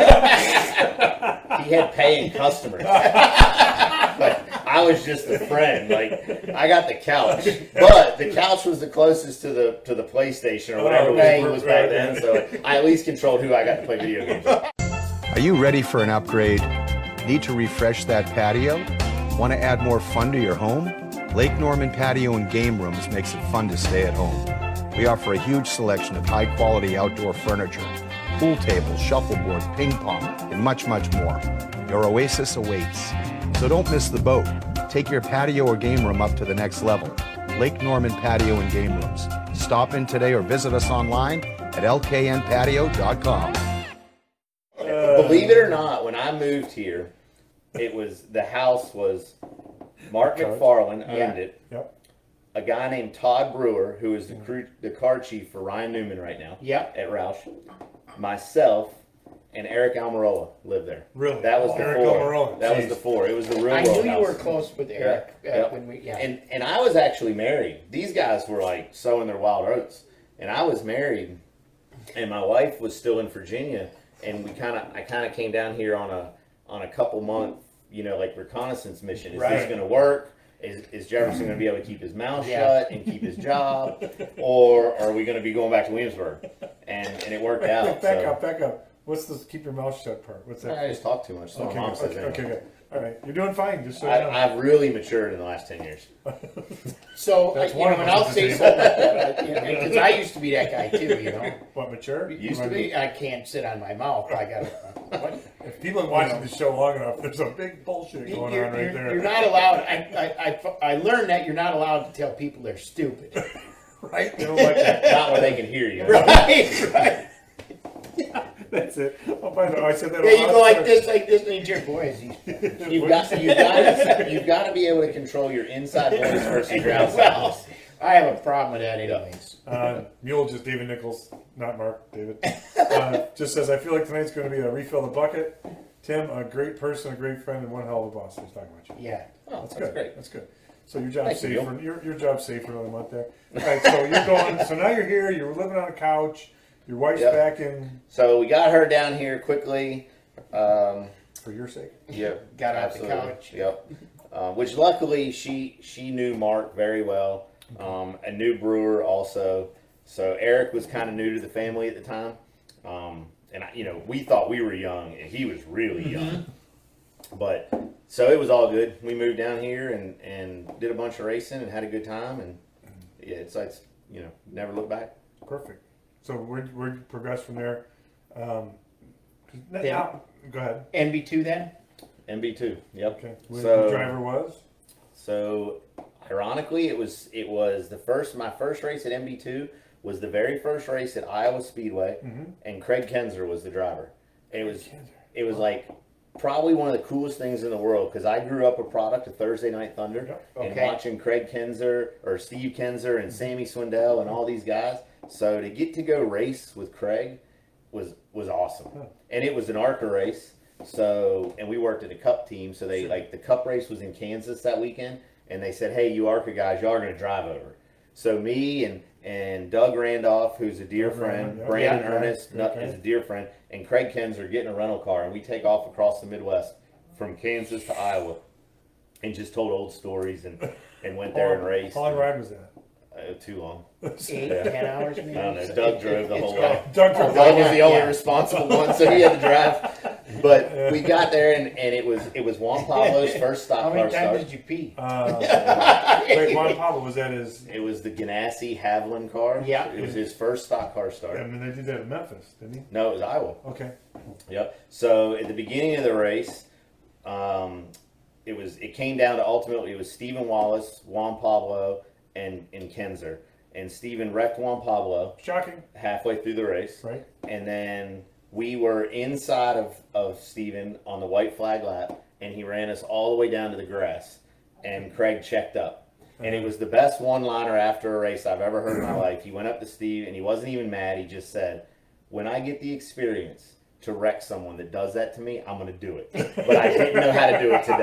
He had paying customers. But I was just a friend. Like I got the couch, but the couch was the closest to the to the PlayStation or whatever Oh, was, right, was back right. then. So I at least controlled who I got to play video games with. Are you ready for an upgrade? Need to refresh that patio? Want to add more fun to your home? Lake Norman Patio and Game Rooms makes it fun to stay at home. We offer a huge selection of high-quality outdoor furniture, pool tables, shuffleboard, ping pong, and much, much more. Your oasis awaits. So don't miss the boat. Take your patio or game room up to the next level. Lake Norman Patio and Game Rooms. Stop in today or visit us online at l k n patio dot com. Believe it or not, when I moved here, it was the house was Mark Couch. McFarland owned Yeah. it. Yep. A guy named Todd Brewer, who is the crew, the car chief for Ryan Newman right now Yep. at Roush, myself, and Eric Almirola lived there. Really? That was the Eric four. Almirola. That was Jeez. the four. It was the real I world knew you house. were close with Eric uh, Yep. when we. Yeah. And and I was actually married. These guys were like sowing their wild oats, and I was married, and my wife was still in Virginia, and we kind of I kind of came down here on a on a couple month, you know, like reconnaissance mission. Is this Right. going to work? Is, is Jefferson going to be able to keep his mouth Yeah. shut and keep his job, or are we going to be going back to Williamsburg? And and it worked out. Back so. up, back up. What's the keep your mouth shut part? What's that? I just talk too much. So okay, my mom good, says okay, anyway. okay, good. All right, you're doing fine. Just so you I, know. I've really matured in the last ten years. So, That's I, you one know, of and us I'll at say the something like that, because I used to be that guy too, you know. What, mature? Used to I mean, be. I can't sit on my mouth. I got to. If people have watched You know. the show long enough, there's a big bullshit You're, going on right you're- there. you're not allowed. I, I, I, I learned that you're not allowed to tell people they're stupid. Right? They don't like that. Not where they can hear you. Right, right. That's it. Oh, by the way, I said that. Yeah, a you lot. go like this, like this, and your boys. You, You've got you've got to, you've got to be able to control your inside voice versus your outside well, voice. I have a problem with that, anyways. Uh, Mule, just David Nichols, not Mark, David. Uh, just says, I feel like tonight's going to be a refill the bucket. Tim, a great person, a great friend, and one hell of a boss. He's talking about you. Yeah. Oh, That's, that's good. great. That's good. So your job's Thank you, safe. For, your your job's safe for another month there. All right. So you're going. So now you're here. You're living on a couch. Your wife's Yep. back in So we got her down here quickly. Um, for your sake. yep, Got off the absolutely. couch. Yep. Uh, which luckily she she knew Mark very well. Um, a new brewer also. So Eric was kind of new to the family at the time. Um, and I, you know, we thought we were young, and he was really young. But so it was all good. We moved down here and, and did a bunch of racing and had a good time. And yeah, it's like, you know, never look back. Perfect. So we're we're progressed from there. Um, now, Yeah. go ahead. N B two then? M B two. Yep. Okay. Where So- the driver was. So, ironically, it was it was the first my first race at M B two was the very first race at Iowa Speedway, Mm-hmm. and Craig Kenzer was the driver. And it was it was like probably one of the coolest things in the world because I grew up a product of Thursday Night Thunder Yep. and Okay. watching Craig Kenzer or Steve Kenzer and Sammy Swindell and all these guys. So to get to go race with Craig was was awesome, Huh. and it was an ARCA race. So, and we worked at a Cup team. So they Sure. like the Cup race was in Kansas that weekend, and they said, "Hey, you ARCA guys, y'all are going to drive over." So me and and Doug Randolph, who's a dear Doug friend, Randolph, yeah. Brandon Yeah, Ernest okay, nut- okay. is a dear friend, and Craig Kenzer getting a rental car, and we take off across the Midwest from Kansas to Iowa, and just told old stories and and went there and How long- raced. How long ride was that? Uh, too long. Eight, Yeah. ten hours maybe? I don't know. Doug drove the It's whole got- way. Doug Oh, Doug was the only yeah. responsible one, so he had to drive. But we got there, and, and it was it was Juan Pablo's first stock How car many times start. did you pee? Uh, wait, Juan Pablo was that his? It was the Ganassi Haviland car. Yeah. It was his first stock car I start. mean, they did that in Memphis, didn't he? No, it was Iowa. Okay. Yep. So at the beginning of the race, um, it was it came down to ultimately it was Stephen Wallace, Juan Pablo, and and Kenzer. And Stephen wrecked Juan Pablo Shocking, halfway through the race. right? And then we were inside of, of Steven on the white flag lap, and he ran us all the way down to the grass. And Craig checked up. And it was the best one liner after a race I've ever heard in my life. He went up to Steve, and he wasn't even mad. He just said, when I get the experience to wreck someone that does that to me, I'm going to do it. But I didn't know how to do it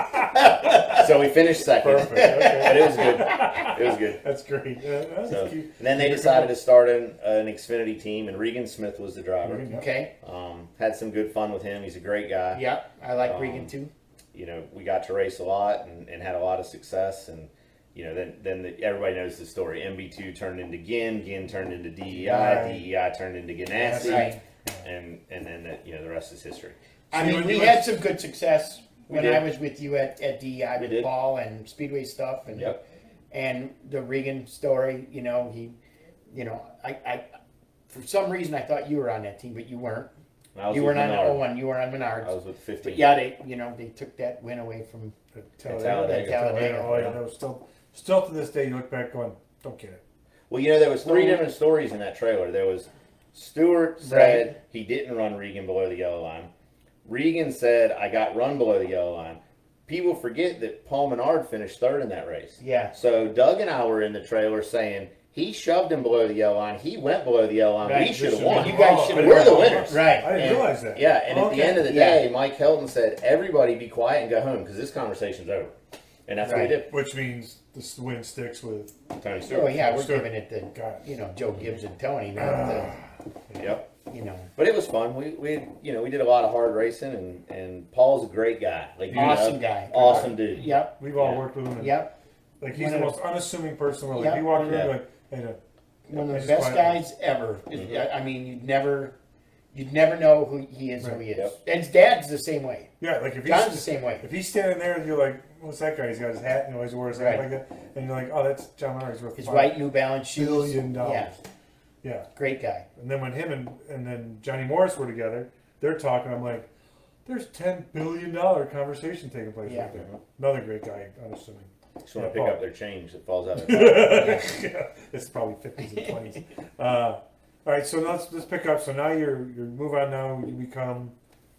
today. So we finished second. Perfect. Okay. But it was good. It was good. That's great. Yeah, that's So, cute. and then they decided to start an, an Xfinity team, and Regan Smith was the driver. Regan, Okay. Um, had some good fun with him. He's a great guy. Yeah, I like Um, Regan too. You know, we got to race a lot and, and had a lot of success. And, you know, then then the, everybody knows the story. M B two turned into Ginn. Ginn turned into D E I. Right. D E I turned into Ganassi. Right. And, and then, the, you know, the rest is history. I So mean, when we you had went- some good success We when did. I was with you at, at D E I We with did. Paul and Speedway stuff, and Yep. and the Regan story. You know, he, you know, I, I, for some reason I thought you were on that team, but you weren't. I was You with weren't on the Menard. oh one. You were on Menards. I was with fifteen. But yeah, they, you know, they took that win away from. Talladega. Talladega. Talladega. Oh, yeah, no, still, still to this day, you look back going, don't get it. Well, you know, there was three Well- different stories in that trailer. There was Stewart said he didn't run Regan below the yellow line. Regan said, I got run below the yellow line. People forget that Paul Menard finished third in that race. Yeah. So Doug and I were in the trailer saying he shoved him below the yellow line. He went below the yellow line. Right. We should have Should won. You guys Oh, should I have We're didn't the know. winners. Right. I didn't and- realize that. Yeah, and at Okay. the end of the Yeah. day, Mike Helton said, everybody be quiet and go home because this conversation's over. And that's Right. what we did. Which means the win sticks with. Tony Stewart. Oh yeah, we're Sure. giving it to Got it. you know Joe Gibbs and Tony, not Ah. Yep. the, you know. But it was fun. We, we you know, we did a lot of hard racing, and, and Paul's a great guy. Like you Awesome know, guy. Awesome dude. Yep. We've all Yeah. worked with him. And Yep. Like he's One the of the- most unassuming person. Where, like Yeah. he walked in Yeah. like, hey, no, One of He's the best quiet. guys ever. I- I mean, you'd never, you'd never know who he is, who Right. he is. Yep. And his dad's the same way. yeah, like if John's the he's same way. if he's standing there, you're like, what's that guy? He's got his hat, and he always wears that Right. like that, and you're like, oh, that's John Menard. He's worth His five white New Balance shoes. billion dollars. Yeah, Yeah. great guy. And then when him and and then Johnny Morris were together, they're talking. I'm like, there's ten billion dollar conversation taking place Yeah. right there. Another great guy, unassuming. Just want Yeah, to pick Paul. up their change that falls out of their pocket. Yeah, it's probably fifties and twenties. Uh, all right, so now let's let's pick up. So now you're you're move on. Now you become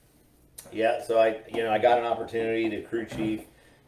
Yeah, so I, you know, I got an opportunity to crew chief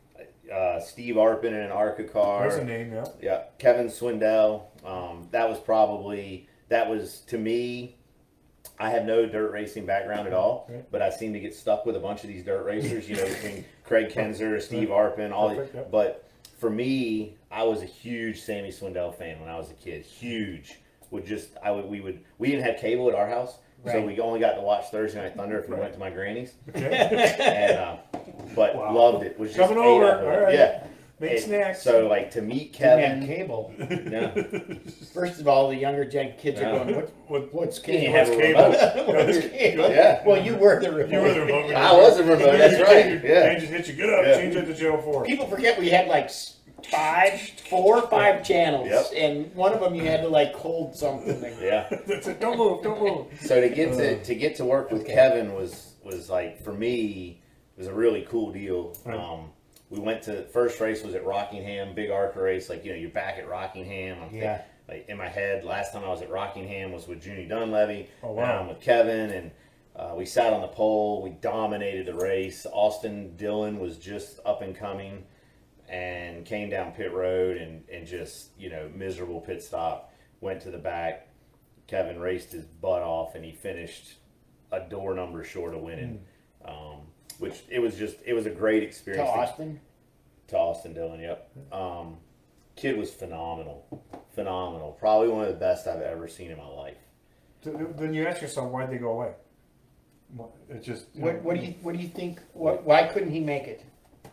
uh, Steve Arpin in an ARCA car. there's a name, yeah. Yeah, Kevin Swindell. Um, that was probably that was to me. I have no dirt racing background at all, Right. but I seem to get stuck with a bunch of these dirt racers. You know, between Craig Kenzer, Steve Arpin, all. Perfect, These, yep. But for me, I was a huge Sammy Swindell fan when I was a kid. Huge. Would just I would we would we didn't have cable at our house, so Right. we only got to watch Thursday Night Thunder if we Right. went to my granny's. Okay. And uh, but Wow. loved it. Was just Coming ate over, up with it. all right. Yeah. Make And snacks. So like to meet Didn't have Kevin. cable. Yeah. First of all, the younger gen kids Yeah. are going, what, What, what's Can't cable? have what's a cable? What's Good. cable? Yeah. Well, you were the remote. You were the remote. I was the remote, that's right, yeah. Change it, hit you. Get up. Yeah. Change it to channel four. People forget we had like s- five, four or five channels, Yep. and one of them you had to like hold something. Like, Yeah. That's it. Don't move. Don't move. So to get to to get to work with Okay. Kevin was was like for me it was a really cool deal. Right. Um, we went to first race was at Rockingham, big ARCA race. Like you know, you're back at Rockingham. I'm Yeah. think, like in my head, last time I was at Rockingham was with Junie Dunlevy. Oh, wow. Now I'm with Kevin, and uh, we sat on the pole. We dominated the race. Austin Dillon was just up and coming, and came down pit road and and just you know miserable pit stop. Went to the back. Kevin raced his butt off, and he finished a door number short of winning. Um, which it was just it was a great to experience. Austin. To Austin Dillon, yep. Um, kid was phenomenal, phenomenal. Probably one of the best I've ever seen in my life. So then you ask yourself, why'd they go away? Well, It just. you What, know, what do you What do you think? What, why couldn't he make it?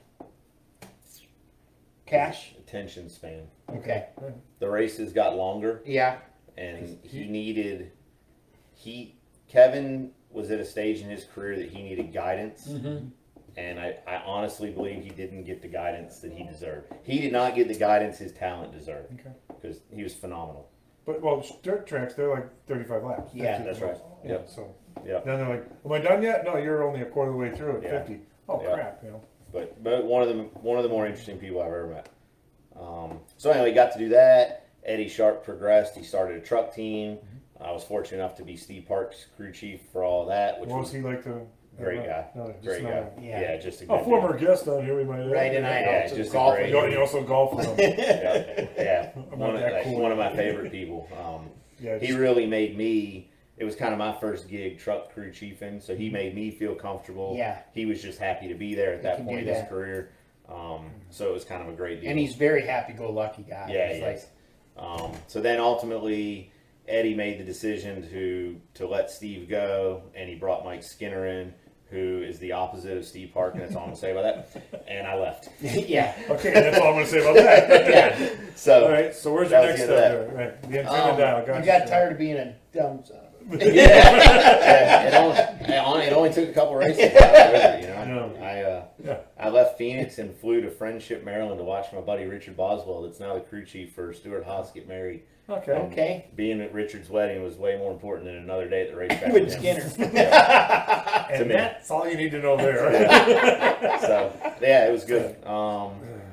Cash. Attention span. Okay. The races got longer, Yeah. and he needed. He Kevin was at a stage in his career that he needed guidance. Mm-hmm. And I, I honestly believe he didn't get the guidance that he deserved. He did not get the guidance his talent deserved Okay. because he was phenomenal. But well, dirt tracks they're like thirty-five laps. Yeah, fifty that's laps. right. Yeah. Yep. So Yeah. then they're like, "Am I done yet?" No, you're only a quarter of the way through at Yeah. fifty. Oh Yeah. crap! You know. But but one of the one of the more interesting people I've ever met. Um, so anyway, got to do that. Eddie Sharp progressed. He started a truck team. I was fortunate enough to be Steve Park's crew chief for all that, which What was was he like to? great uh, guy. No, just great not guy. a- Yeah, Yeah. just a A good former guest on here, we might. add. Right, and I Yeah, also just a golf great- with You him. you also golf with him. dude. Yeah, yeah. I'm one, not of, that like, cool. one of my favorite people. Um, Yeah, he just- really made me it was kind of my first gig truck crew chiefing, so he made me feel comfortable. Yeah. He was just happy to be there at that can point do in his that. career. Um, so it was kind of a great deal. And he's very happy-go-lucky guy. Yeah, He's he like, is. Um, so then ultimately, Eddie made the decision to to let Steve go, and he brought Mike Skinner in, who is the opposite of Steve Parkin. That's all I'm going to say about that. And I left. yeah. Okay, that's all I'm going to say about that. Yeah. So, All right, so where's your That was next the step end of there? Right, the antenna Um, dial. You Gotcha. got tired of being a dumb son. yeah, yeah, it, only, it only it only took a couple races. You know, No. I uh, Yeah. I left Phoenix and flew to Friendship, Maryland, to watch my buddy Richard Boswell, that's now the crew chief for Stuart Haas, get married. Okay. Okay. Being at Richard's wedding was way more important than another day at the racetrack. With with him. Skinner. And me. that's all you need to know there. So yeah, it was good. Um,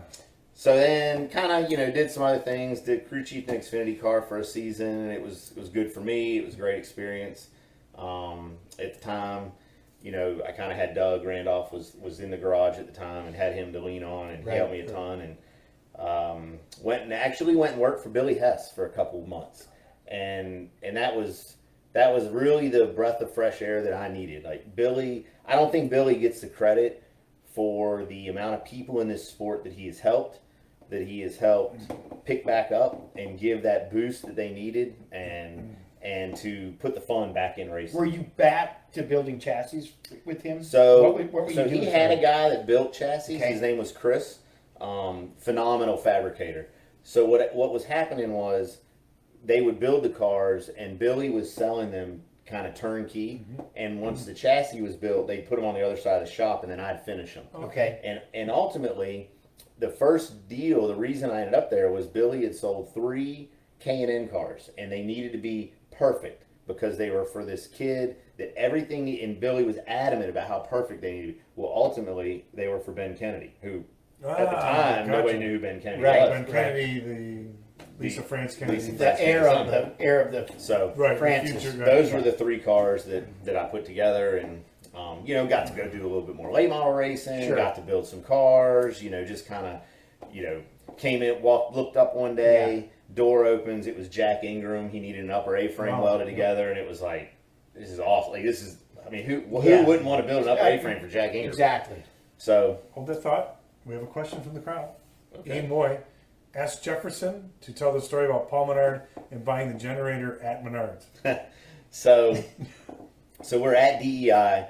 so then, kind of, you know, did some other things. Did crew chief in Xfinity car for a season. It was it was good for me. It was a great experience. Um, at the time, you know, I kind of had Doug Randolph was was in the garage at the time and had him to lean on, and he Right. helped me a ton. And um, went and actually went and worked for Billy Hess for a couple of months, and and that was. That was really the breath of fresh air that I needed. Like Billy, I don't think Billy gets the credit for the amount of people in this sport that he has helped, that he has helped pick back up and give that boost that they needed, and and to put the fun back in racing. Were you back to building chassis with him? So, what, were- what were so you doing he for had him? a guy that built chassis. Okay. His name was Chris. Um, phenomenal fabricator. So what what was happening was they would build the cars, and Billy was selling them kind of turnkey. Mm-hmm. And once the chassis was built, they'd put them on the other side of the shop, and then I'd finish them. Okay. And and ultimately, the first deal, the reason I ended up there was Billy had sold three K and N cars, and they needed to be perfect because they were for this kid that everything, and Billy was adamant about how perfect they needed to be. Well, ultimately, they were for Ben Kennedy, who at the Ah, time, gotcha. nobody knew who Ben Kennedy Right. was. Ben Kennedy, the Lisa The- France Kennedy. Lisa The France heir of Kennedy. the heir of the So Right, the Francis. future guy. those were the three cars that, that I put together, and um, you know, got to go do a little bit more late model racing. Sure. Got to build some cars. You know, just kind of, you know, came in, walked, looked up one day. Door opens. It was Jack Ingram. He needed an upper A-frame Wow. welded together, and it was like, this is awful. Like this is, I mean, who who Yeah. wouldn't want to build an upper A-frame for Jack Ingram? exactly. So Hold that thought. We have a question from the crowd. Okay. Ian Moy asked Jefferson to tell the story about Paul Menard and buying the generator at Menard's. So, so we're at D E I,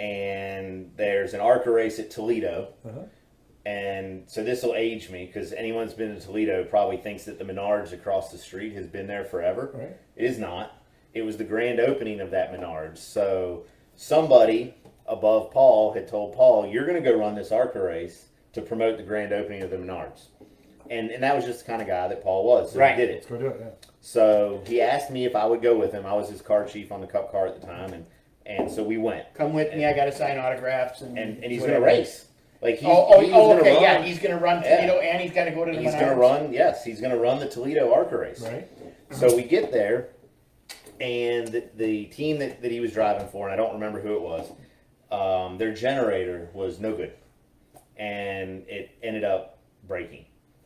and there's an ARCA race at Toledo. Uh-huh. And so this will age me because anyone that's been to Toledo probably thinks that the Menards across the street has been there forever. Right. It is not. It was the grand opening of that Menards. So somebody above Paul had told Paul, "You're going to go run this ARCA race to promote the grand opening of the Menards." And and that was just the kind of guy that Paul was. So Right. he did it. Let's go do it. Yeah. So he asked me if I would go with him. I was his car chief on the Cup car at the time, and and so we went. Come with me. I got to sign autographs and And and he's whatever. going to race. Like he's, Oh, oh, he was oh gonna okay. run, Yeah, he's going to run Yeah. Toledo, and he's got to go to the He's going to Menards. run. Yes, he's going to run the Toledo ARCA race. Right. So we get there, and the, the team that, that he was driving for, and I don't remember who it was, um, their generator was no good, and it ended up breaking.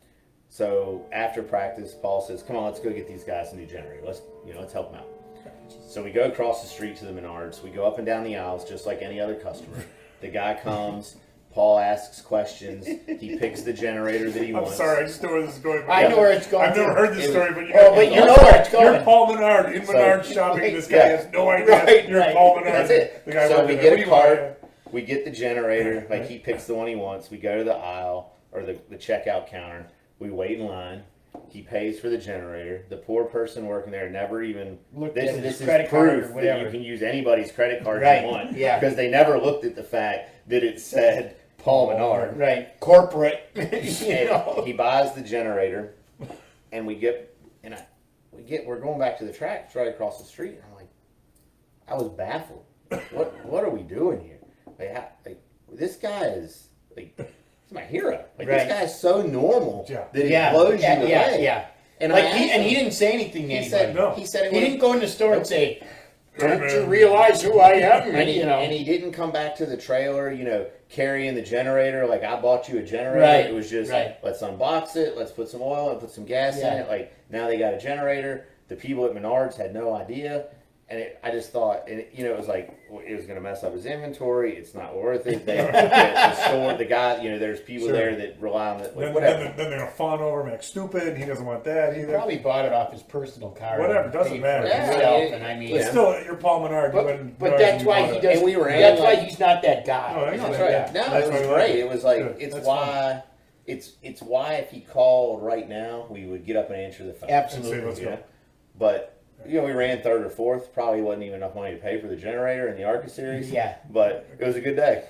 So after practice, Paul says, "Come on, let's go get these guys a new generator. Let's you know let's help them out." So we go across the street to the Menards. We go up and down the aisles just like any other customer. The guy comes. Paul asks questions. He picks the generator that he I'm wants. sorry, I just know where this is going. I know where it's going. I've never to. heard this It story, but you Oh, but you know where it's going. You're Paul Menard in So- Menard shopping. This guy Yeah. has no idea. Right, you're right. Paul Menard. That's it. The guy So working we there. get What a do you want? cart. We get the generator. Like he picks the one he wants. We go to the aisle or the, the checkout counter. We wait in line. He pays for the generator. The poor person working there never even Looked this, at his this is credit card or proof that whatever. you can use anybody's credit card Right, you want. yeah. Because they never looked at the fact that it said Paul Menard. Right. Corporate. you And know. he buys the generator, and we get and I, we get we're going back to the track. It's right across the street. And I'm like, I was baffled. What what are we doing here? Like, how, like this guy is like he's my hero. Like Right. this guy is so normal Yeah. that it Yeah. blows yeah, you yeah, away. yeah. And Like I he, asked and him- he didn't say anything to He anybody. said No. He said it He was- didn't go in the store and say, "Don't Hey, you man. realize who I am?" And he, you know. and he didn't come back to the trailer, you know, carrying the generator like I bought you a generator. Right, It was just right. let's unbox it, let's put some oil and put some gas Yeah. in it. Like now they got a generator. The people at Menards had no idea. and it, I just thought, and it, you know, it was like it was going to mess up his inventory. It's not worth it. They, the, the store, the guy, you know, there's people Sure. there that rely on it. Then, Whatever. then, then they're gonna fawn over him, act stupid. And he doesn't want that He either. probably bought it off his personal card. Whatever, and doesn't paid matter. for Yeah, himself, it- and I mean, But Yeah. still, you're Paul Menard. You but, wouldn't but know that's you why bought he it. does. And we were that's in, why like- he's not that guy. Oh, I know That's that. right. Yeah. No, That's it why was we like great. it. It was like Good. it's That's why it's it's why if he called right now, we would get up and answer the phone. And say, Absolutely. let's You go. know? But you know, we ran third or fourth. Probably wasn't even enough money to pay for the generator in the ARCA series. Yeah. But it was a good day.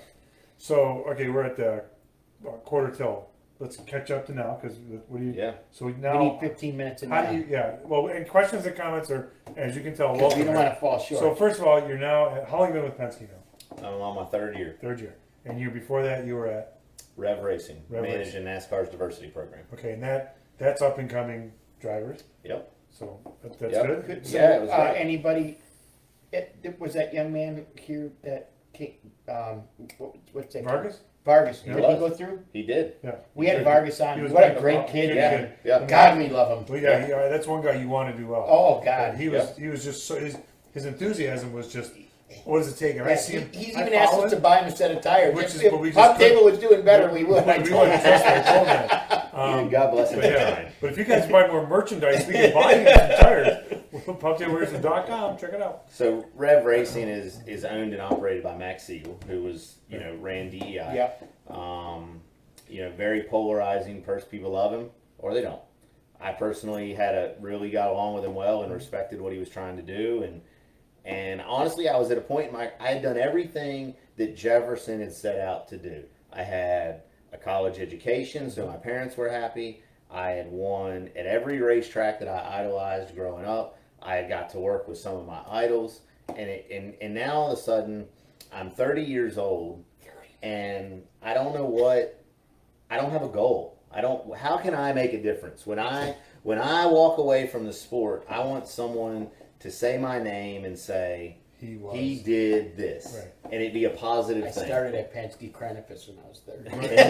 So okay, we're at the uh, quarter till. Let's catch up to now because what do you? Yeah. So we We now. need fifteen minutes in How now. do you? Yeah. Well, and questions and comments are, as you can tell, Because welcome. we don't here. want to fall short. So first of all, you're now at, how long have you been with Penske now? I'm on my third year. Third year. And you before that you were at Rev Racing, Rev managing NASCAR's diversity program. okay, and that that's up and coming drivers. Yep. So that, that's Yep. good. Good. So, Yeah, it was uh, great. anybody? It, it- was that young man here that came? Um, what, what's that? Vargas. Vargas. Yeah. Did he go through? He did. Yeah. We had Vargas on. He was What a good. great Oh, kid. good Yeah. kid. Yeah. God, we love him. Well, yeah, he- uh, that's one guy you want to do well. Oh God. He was Yep. he was just so his his enthusiasm was just what does it take? And I Yeah, see him. he- he's I even asked follow us to him. buy him a set of tires. Which If- is if what we just Pop couldn't- Table was doing better, we would. I We told wouldn't him. trust him. I told him that. Um, God bless him. But yeah, but if you guys buy more merchandise, we can buy you some tires. pop tail racing dot com. Check it out. So Rev Racing is is owned and operated by Max Siegel, who was you know ran D E I. Yep. Um, you know, very polarizing person. People love him or they don't. I personally had a really got along with him well and respected what he was trying to do. And and honestly, I was at a point in my I had done everything that Jefferson had set out to do. I had a college education, so my parents were happy. I had won at every racetrack that I idolized growing up. I had got to work with some of my idols, and it, and and now all of a sudden, I'm thirty years old, and I don't know what. I don't have a goal. I don't. How can I make a difference when I when I walk away from the sport? I want someone to say my name and say He was. he did this, Right. and it be a positive I thing. started at Penske Cranifus when I was thirty.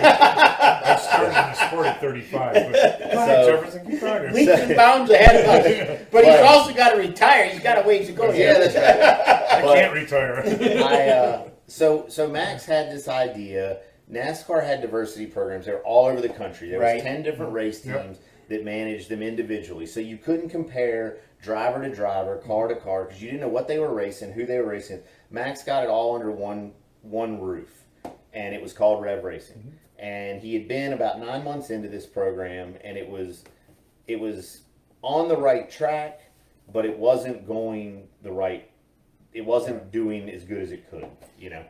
I started in the sport at thirty-five. But go ahead, So- Jefferson, keep talking. Leaps and bounds ahead of us. But he's But- also got to retire. He's got a ways to go Yeah, here. that's right. I But- can't retire. I, uh, so so Max had this idea. NASCAR had diversity programs. They were all over the country. There Right. was ten different race teams Yep. that managed them individually. So you couldn't compare driver to driver, car to car, because you didn't know what they were racing, who they were racing. Max got it all under one one roof, and it was called Rev Racing. Mm-hmm. And he had been about nine months into this program, and it was it was on the right track, but it wasn't going the right. It wasn't doing as good as it could, you know.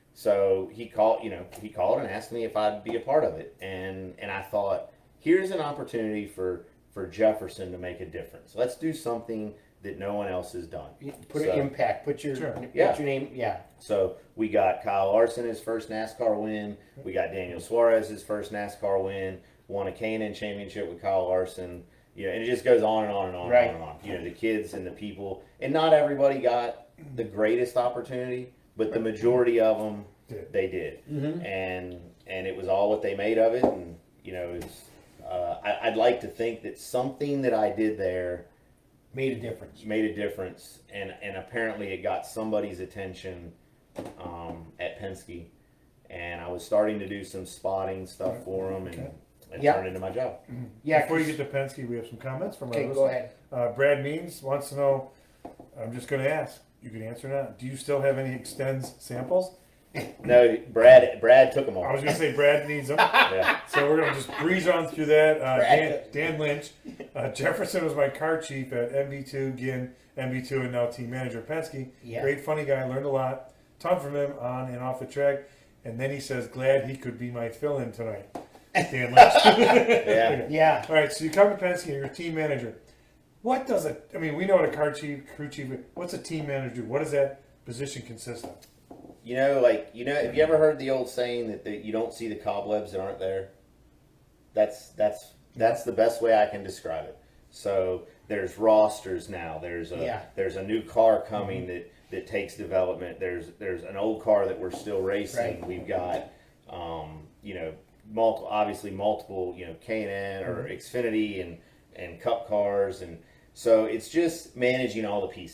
So he called, you know, he called and asked me if I'd be a part of it, and and I thought, here's an opportunity for for Jefferson to make a difference. Let's do something that no one else has done. Put So- an impact. Put your Sure. put Yeah. your name. Yeah. So we got Kyle Larson his first NASCAR win. We got Daniel Suarez his first NASCAR win. Won a K and N championship with Kyle Larson. You know, and it just goes on and on and on Right. and on and on. You know, the kids and the people, and not everybody got the greatest opportunity, but the majority of them Did. they did, Mhm. and and it was all what they made of it. And you know, it's, uh, I, I'd like to think that something that I did there Made a difference. made a difference, and and apparently it got somebody's attention um, at Penske, and I was starting to do some spotting stuff for them, and Okay. it Yeah. turned into my job. Yeah. Before you 'cause- get to Penske, we have some comments from our okay, listeners. go ahead. Uh, Brad Means wants to know. I'm just going to ask. You can answer now. Do you still have any Extends samples? No, Brad Brad took them all. I was going to say Brad needs them. Yeah. So we're going to just breeze on through that. Uh, Brad. Dan, Dan Lynch. Uh, Jefferson was my car chief at M V two, Ginn, M V two, and now team manager at Penske. Yeah. Great, funny guy. Learned a lot. Ton from him on and off the track. And then he says, glad he could be my fill-in tonight. Dan Lynch. Yeah. Yeah. All right, so you come to Penske and you're a team manager. What does a, I mean, we know what a car chief, crew chief, what's a team manager? What does that position consist of? You know, like you know, have you ever heard the old saying that the, you don't see the cobwebs that aren't there? That's that's that's the best way I can describe it. So there's rosters now. There's a Yeah. there's a new car coming that, that takes development. There's there's an old car that we're still racing. Right. We've got um, you know multiple obviously multiple you know K and N or Xfinity and and Cup cars, and so it's just managing all the pieces.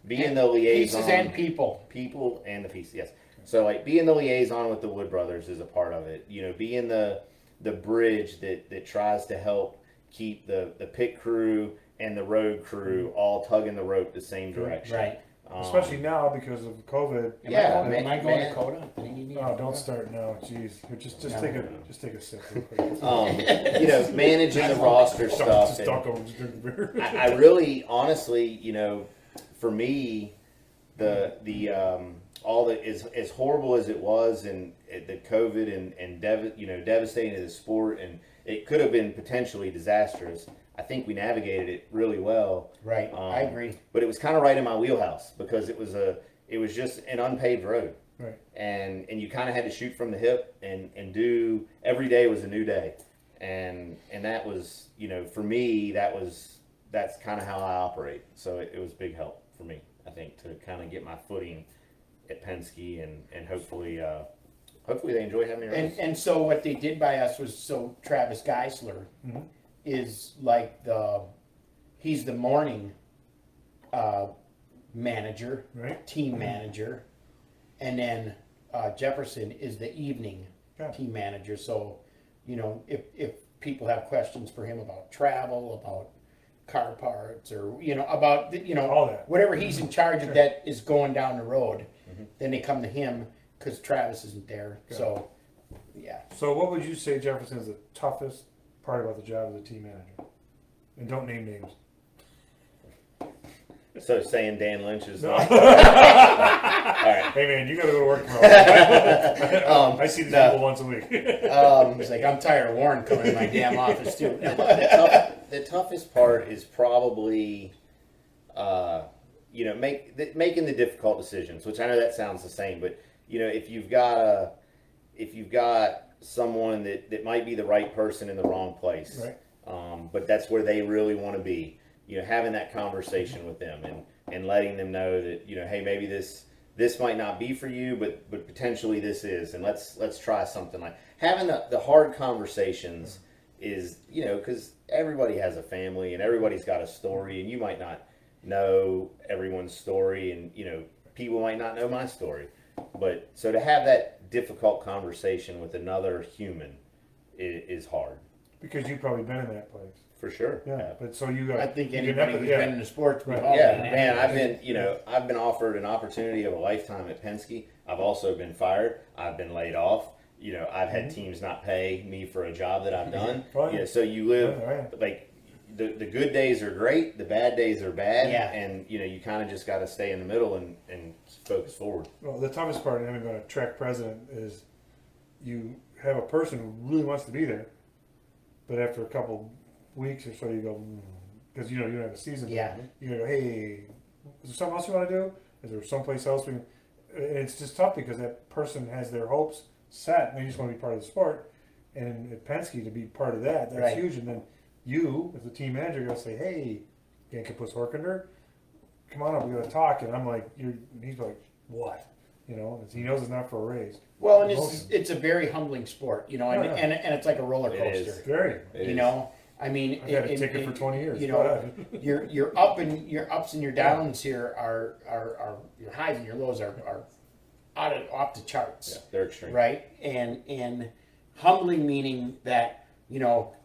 being the liaison, Pieces and people. people and the pieces. Yes. So like being the liaison with the Wood Brothers is a part of it. You know, being the the bridge that that tries to help keep the the pit crew and the road crew all tugging the rope the same direction. Right. Um, Especially now because of COVID. Am Yeah, I going, am I man- going man. to Coda? Do you need me to Oh, go? don't start now. Jeez, just just No. take a just take a sip. Real quick. um, you know, managing the roster Don't- stuff. just and- don't go. Just drink the beer. I, I really, honestly, you know, for me, the the um, all the as as horrible as it was, and uh, the COVID and and dev, you know, devastating to the sport, and it could have been potentially disastrous. I think we navigated it really well. Right. Um, I agree. But it was kind of right in my wheelhouse because it was a it was just an unpaved road, Right. and and you kind of had to shoot from the hip and and do every day was a new day, and and that was, you know, for me that was that's kind of how I operate. So it, it was big help for me, I think, to kind of get my footing at Penske, and and hopefully uh, hopefully they enjoy having me And race. and so what they did by us was, so Travis Geisler Mhm. is like the he's the morning uh, manager, Right. team manager, and then uh, Jefferson is the evening Yeah. team manager. So, you know, if if people have questions for him about travel, about car parts, or you know about the- you know All that. whatever he's in charge of that is going down the road, Mm-hmm. then they come to him because Travis isn't there. So, yeah. So, what would you say, Jefferson, is the toughest part about the job as a team manager? And don't name names. So saying Dan Lynch is No. like, all right. Hey man, you gotta go to work tomorrow. Um, I see these no. people once a week. Um, He's like, I'm tired of Warren coming to my damn office too. the, tough, the toughest part is probably, uh, you know, make the, making the difficult decisions. Which I know that sounds the same, but you know, if you've got a, if you've got someone that, that might be the right person in the wrong place, Right. um, but that's where they really want to be. You know, having that conversation with them and, and letting them know that, you know, hey, maybe this this might not be for you, but but potentially this is, and let's let's try something. Like having the, the hard conversations is, you know, because everybody has a family and everybody's got a story, and you might not know everyone's story, and you know, people might not know my story, but so to have that difficult conversation with another human is, is hard Because you've probably been in that place. for sure. Yeah. But so you got. I think you can anybody empath- who's yeah. been in the sports, we've Right. all Yeah, been in man, it. I've been, you know, I've been offered an opportunity of a lifetime at Penske. I've also been fired. I've been laid off. You know, I've had teams not pay me for a job that I've done. Oh, yeah. You know, so you live Oh, yeah. like the the good days are great, the bad days are bad, Yeah. and you know, you kind of just got to stay in the middle and and focus forward. Well, the toughest part of having been a track president is you have a person who really wants to be there, but after a couple weeks or so, you go, because you know you don't have a season. Yeah. You go, hey, is there something else you want to do? Is there someplace else we can? And it's just tough because that person has their hopes set, and they just want to be part of the sport. And at Penske, to be part of that, that's Right. huge. And then you, as the team manager, got to say, hey, Yankee Horkender, come on up, we got to talk. And I'm like, you're, and he's like, what? You know, and he knows it's not for a raise. Well, and it's Emotion. it's a very humbling sport, you know, and, Oh, yeah. and, and it's like a roller It coaster. is. Very. It You is. know, I mean, I've had a it- ticket it- for twenty years. You Go know, ahead. your your up and your ups and your downs here are are, are your highs and your lows are, are out of off the charts. Yeah, they're extreme. Right, and and humbling meaning that, you know,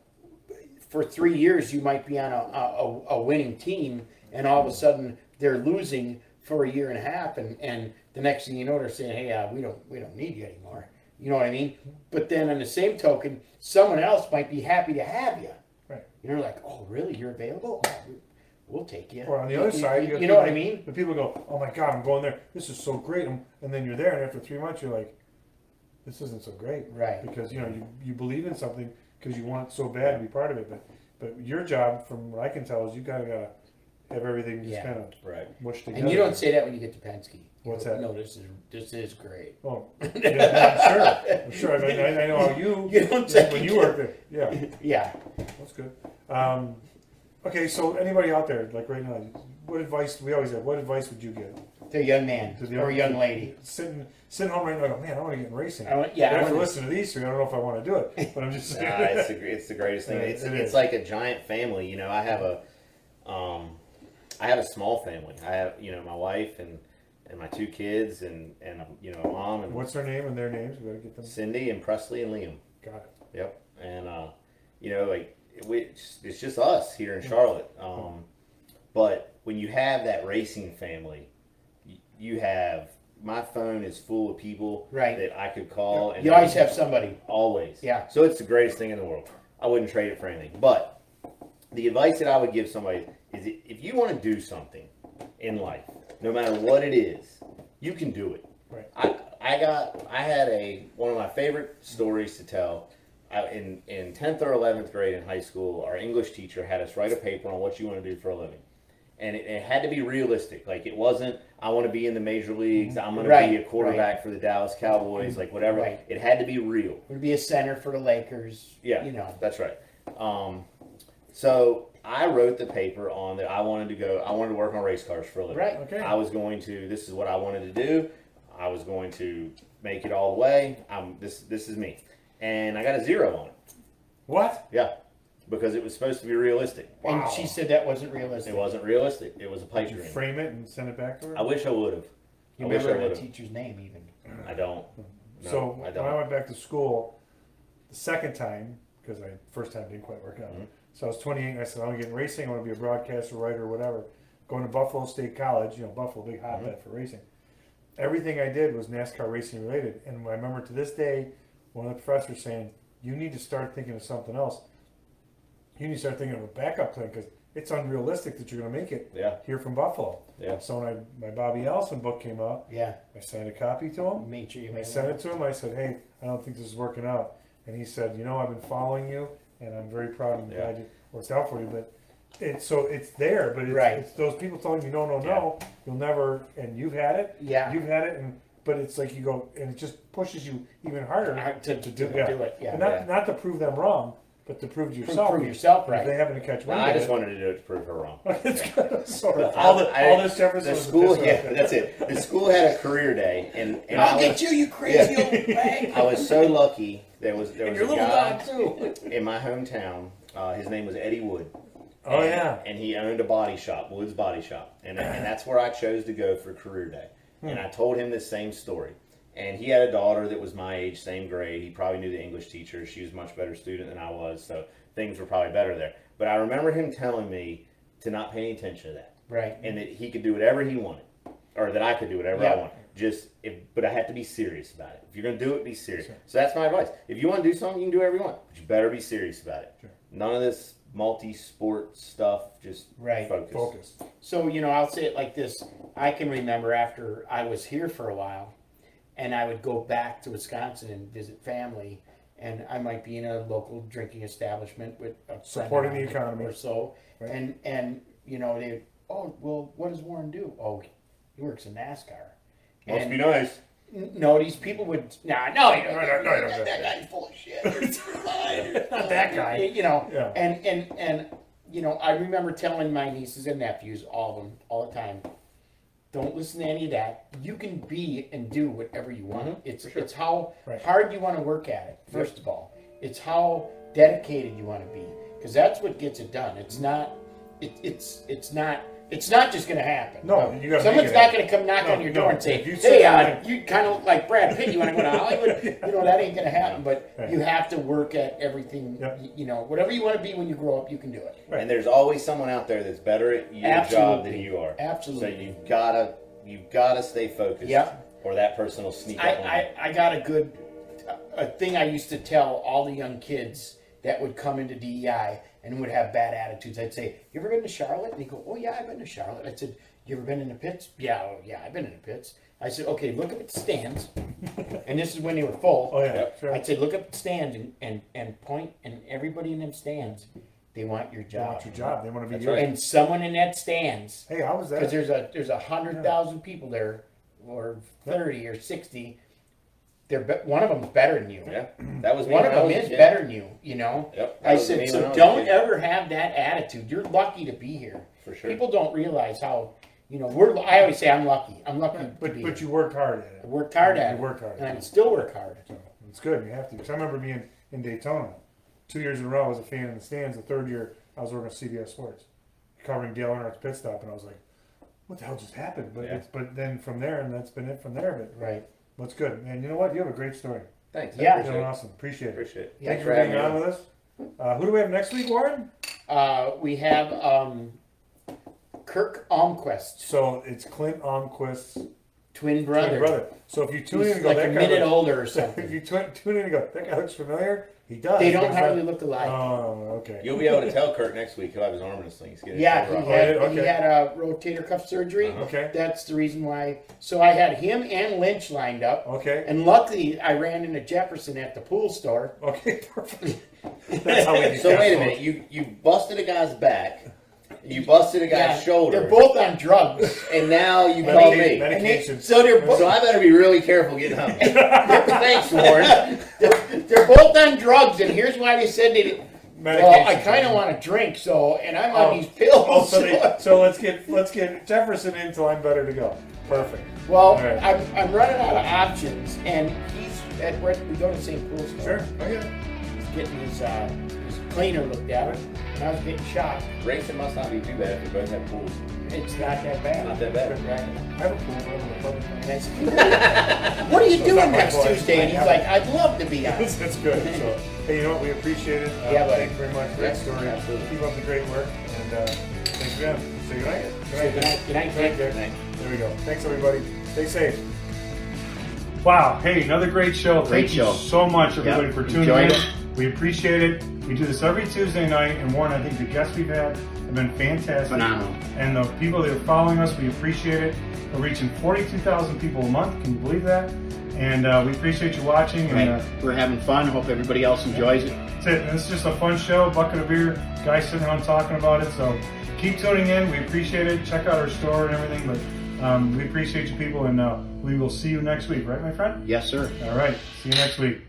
for three years you might be on a, a, a winning team, and all of a sudden they're losing for a year and a half, and, and the next thing you know they're saying, hey, uh, we don't we don't need you anymore. You know what I mean? But then on the same token, someone else might be happy to have you. Right. You're like, oh really? You're available? Oh, we- we'll take you. Or on the other You- side, you, have you know what I people- mean? The people go, "Oh my God, I'm going there. This is so great," and and then you're there, and after three months, you're like, "This isn't so great." Right. Because you know you, you believe in something because you want it so bad to be part of it, but but your job, from what I can tell, is you kind of gotta have everything just Yeah. kind of Right. mushed together. And you don't say that when you get to Penske. What's that? No, this is this is great. Oh, yeah, I'm sure. I'm sure. I mean, I, I know how you. You don't say when you work there. Yeah. Yeah. That's good. Um, okay, so anybody out there, like right now, what advice, we always have, what advice would you give? To a young man To the or a young lady. Sitting, sitting home right now, go, man, I want to get in racing. I want- yeah, But I after wanna- listening to these three, I don't know if I want to do it, but I'm just saying. Nah, it's the it's the greatest thing. Yeah, It's it it's is. like a giant family. You know, I have a um, I have a small family. I have, you know, my wife and, and my two kids and, and, you know, mom and What's their name and their names? We gotta get them. Cindy and Presley and Liam. Got it. Yep. And, uh, you know, like, we, it's just us here in Charlotte. Um, but when you have that racing family, you, you have, my phone is full of people Right. that I could call. And You always have somebody. Always. Yeah. So it's the greatest thing in the world. I wouldn't trade it for anything. But the advice that I would give somebody is if you want to do something in life, no matter what it is, you can do it. Right. I, I got, I had a, one of my favorite stories to tell. I, in, in tenth or eleventh grade in high school, our English teacher had us write a paper on what you want to do for a living. And it, it had to be realistic. Like, it wasn't, I want to be in the major leagues, I'm going Right, to be a quarterback right. for the Dallas Cowboys, like whatever. Right. It had to be real. Would be a center for the Lakers. Yeah, You know. that's right. Um, so I wrote the paper on that I wanted to go, I wanted to work on race cars for a living. Right. Okay. I was going to, this is what I wanted to do. I was going to make it all the way. I'm, this, this is me. And I got a zero on it. What? Yeah. Because it was supposed to be realistic. And Wow. she said that wasn't realistic. It wasn't realistic. It was a pipe Did you dream. frame it and send it back to her? I wish I would have. You I wish I remember would the have. teacher's name even. I don't. No, so I when don't. I went back to school, the second time, because I first time didn't quite work out. Mhm. So I was twenty-eight, and I said, I want to get in racing. I want to be a broadcaster, writer, whatever. Going to Buffalo State College, you know, Buffalo, big hotbed Mm-hmm. for racing. Everything I did was NASCAR racing related, and I remember to this day, one of the professors saying, "You need to start thinking of something else. You need to start thinking of a backup plan because it's unrealistic that you're going to make it Yeah. here from Buffalo." Yeah. So when I, my Bobby Allison book came out, Yeah. I signed a copy to him. Make sure you I make sent it to him. I said, "Hey, I don't think this is working out." And he said, "You know, I've been following you, and I'm very proud and Yeah. glad it worked out for you." But it's so it's there, but it's, Right. it's those people telling you, "No, no, no, you'll never." And you've had it. Yeah. You've had it, and but it's like you go, and it just pushes you even harder Hard to, to, do, do, yeah. do it. Yeah. And not Yeah. not to prove them wrong, but to prove to yourself. prove yourself If right. they happen to catch No, wind I of just it. wanted to do it to prove her wrong. It's kind of sort of I- all the I- all this Jefferson The was school, pissed yeah, off. that's it. The school had a career day, and, and I'll I get was, you, you crazy Yeah. old bag. I was so lucky. There was there And was your a little guy dog too. in my hometown. Uh, his name was Eddie Wood. Oh, And- yeah. and he owned a body shop, Wood's Body Shop, and and that's where I chose to go for career day. Hmm. And I told him this same story. And he had a daughter that was my age, same grade. He probably knew the English teacher. She was a much better student than I was, so things were probably better there. But I remember him telling me to not pay any attention to that, Right. and that he could do whatever he wanted, or that I could do whatever Yeah. I want. Just, if, but I had to be serious about it. If you're going to do it, be serious. So that's my advice. If you want to do something, you can do whatever you want, but you better be serious about it. Sure. None of this multi-sport stuff. Just Right. focus. Focus. So, you know, I'll say it like this. I can remember after I was here for a while, and I would go back to Wisconsin and visit family, and I might be in a local drinking establishment with a friend Supporting of the mine economy. or so, Right. and and you know they, oh well, what does Warren do? Oh, he works in NASCAR. Must And- be nice. N- No, these people would. Nah, no, he doesn't. No, no, no, he that, doesn't. that guy's full of shit. You're Not that guy. You know, Yeah. and and and you know, I remember telling my nieces and nephews, all of them, all the time, don't listen to any of that. You can be and do whatever you want. Mhm, It's for sure. it's how Right. hard you want to work at it. First of all, it's how dedicated you want to be, because that's what gets it done. It's not. It, it's it's not. It's not just going to happen. No, you gotta Someone's make it not happen. going to come knock No, on your no, door and say, if you sit "Hey, down uh, and- you kind of look like Brad Pitt. You want to go to Hollywood?" You know that ain't going to happen. But Right. you have to work at everything. Yep. y- You know, whatever you want to be when you grow up, you can do it. Right. And there's always someone out there that's better at your job Absolutely. than you are. Absolutely. So you've gotta you've gotta stay focused. Yep. Or that person will sneak I, up on you. I, I got a good a thing I used to tell all the young kids that would come into D E I and would have bad attitudes. I'd say, "You ever been to Charlotte?" And he'd go, "Oh yeah, I've been to Charlotte." I said, "You ever been in the pits?" "Yeah, oh, yeah, I've been in the pits." I said, "Okay, look up at the stands," and this is when they were full. Oh yeah. Yep. Sure. I'd say, "Look up at the stands and, and, and point, and everybody in them stands, they want your They job. want your job. They want to be That's yours. right. And someone in that stands, Hey, how was because that? there's a there's a hundred thousand people there, or thirty or sixty. They're be- one of them's better than you. Yeah. That was me One when of I them was a is kid. better than you. You know. Yep. that I was said, me when so I was a don't kid. ever have that attitude. You're lucky to be here. For sure. People don't realize how, you know, we're. I always say I'm lucky. I'm lucky to But be but here. you worked hard at I it. worked hard at You it, worked hard and I at can it. still work hard. So it's good. You have to. Because I remember being in Daytona, two years in a row. I was a fan in the stands. The third year, I was working at C B S Sports, covering Dale Earnhardt's pit stop, and I was like, "What the hell just happened?" But Yeah. it's but then from there, and that's been it from there. But Right. what's good, and you know what? You have a great story. Thanks. Yeah. I You're appreciate doing it. awesome. Appreciate it. Appreciate it. Yeah. Thanks Thanks for for being having on me. with us. Uh, who do we have next week, Warren? Uh, we have um, Kirk Almquist, So it's Clint Almquist's twin brother. twin brother. So if you tune in He's and go, like that a guy minute looks- older or if something. you tune, tune in and go, that guy looks familiar. He does. They don't But it's hardly not- look alike. Oh, okay. You'll be able to tell Kurt next week. He'll have his arm in a sling. He's getting Yeah, his he shoulder had, off. Oh, yeah, he okay. had a rotator cuff surgery. Uh-huh. Okay. That's the reason why. So I had him and Lynch lined up. Okay. And luckily, I ran into Jefferson at the pool store. Okay. Perfect. That's how we. So wait a minute. You you busted a guy's back. You busted a guy's Yeah, shoulder. They're both on drugs. and now you Medica- call me. And they- Medication. so they're both So I better be really careful getting home. Thanks, Warren. they're, they're both on drugs, and here's why they said they didn't. Well, I Medication. kind of want to drink, so and I'm Oh. on these pills. Oh, so, they, so let's get let's get Jefferson in until I'm better to go. Perfect. well, All right. I'm, I'm running out of options, and he's at where we go to the same pool store. Sure. Okay. He's getting his, uh, his cleaner looked at, and I was getting shocked. Racing must not be too bad if you both have pools. It's not that bad. Not that bad. Right. I have a pool. I have a public And I said, "What are you So it's doing not my next fault. Tuesday?" And he's like, "I'd love to be on." That's, that's good. So, hey, you know what? We appreciate it. Uh, Yeah, buddy. Thank you very much. Great Yeah, story. absolutely. Keep up the great work. And uh, thanks again. Say good night. Say good night. Good night, Jake. Good night. There we go. Thanks, everybody. Stay safe. Wow. Hey, another great show. Great Thank show. you so much, everybody, Yep. for tuning Enjoyed in. it. We appreciate it. We do this every Tuesday night. And Warren, I think the guests we've had have been fantastic. Phenomenal. And the people that are following us, we appreciate it. We're reaching forty-two thousand people a month. Can you believe that? And uh, we appreciate you watching. And, uh, Right. We're having fun. Hope everybody else enjoys it. That's it. And it's just a fun show. Bucket of beer, guys sitting around talking about it. So keep tuning in. We appreciate it. Check out our store and everything. But um, we appreciate you people, and uh, we will see you next week. Right, my friend? Yes, sir. All right. See you next week.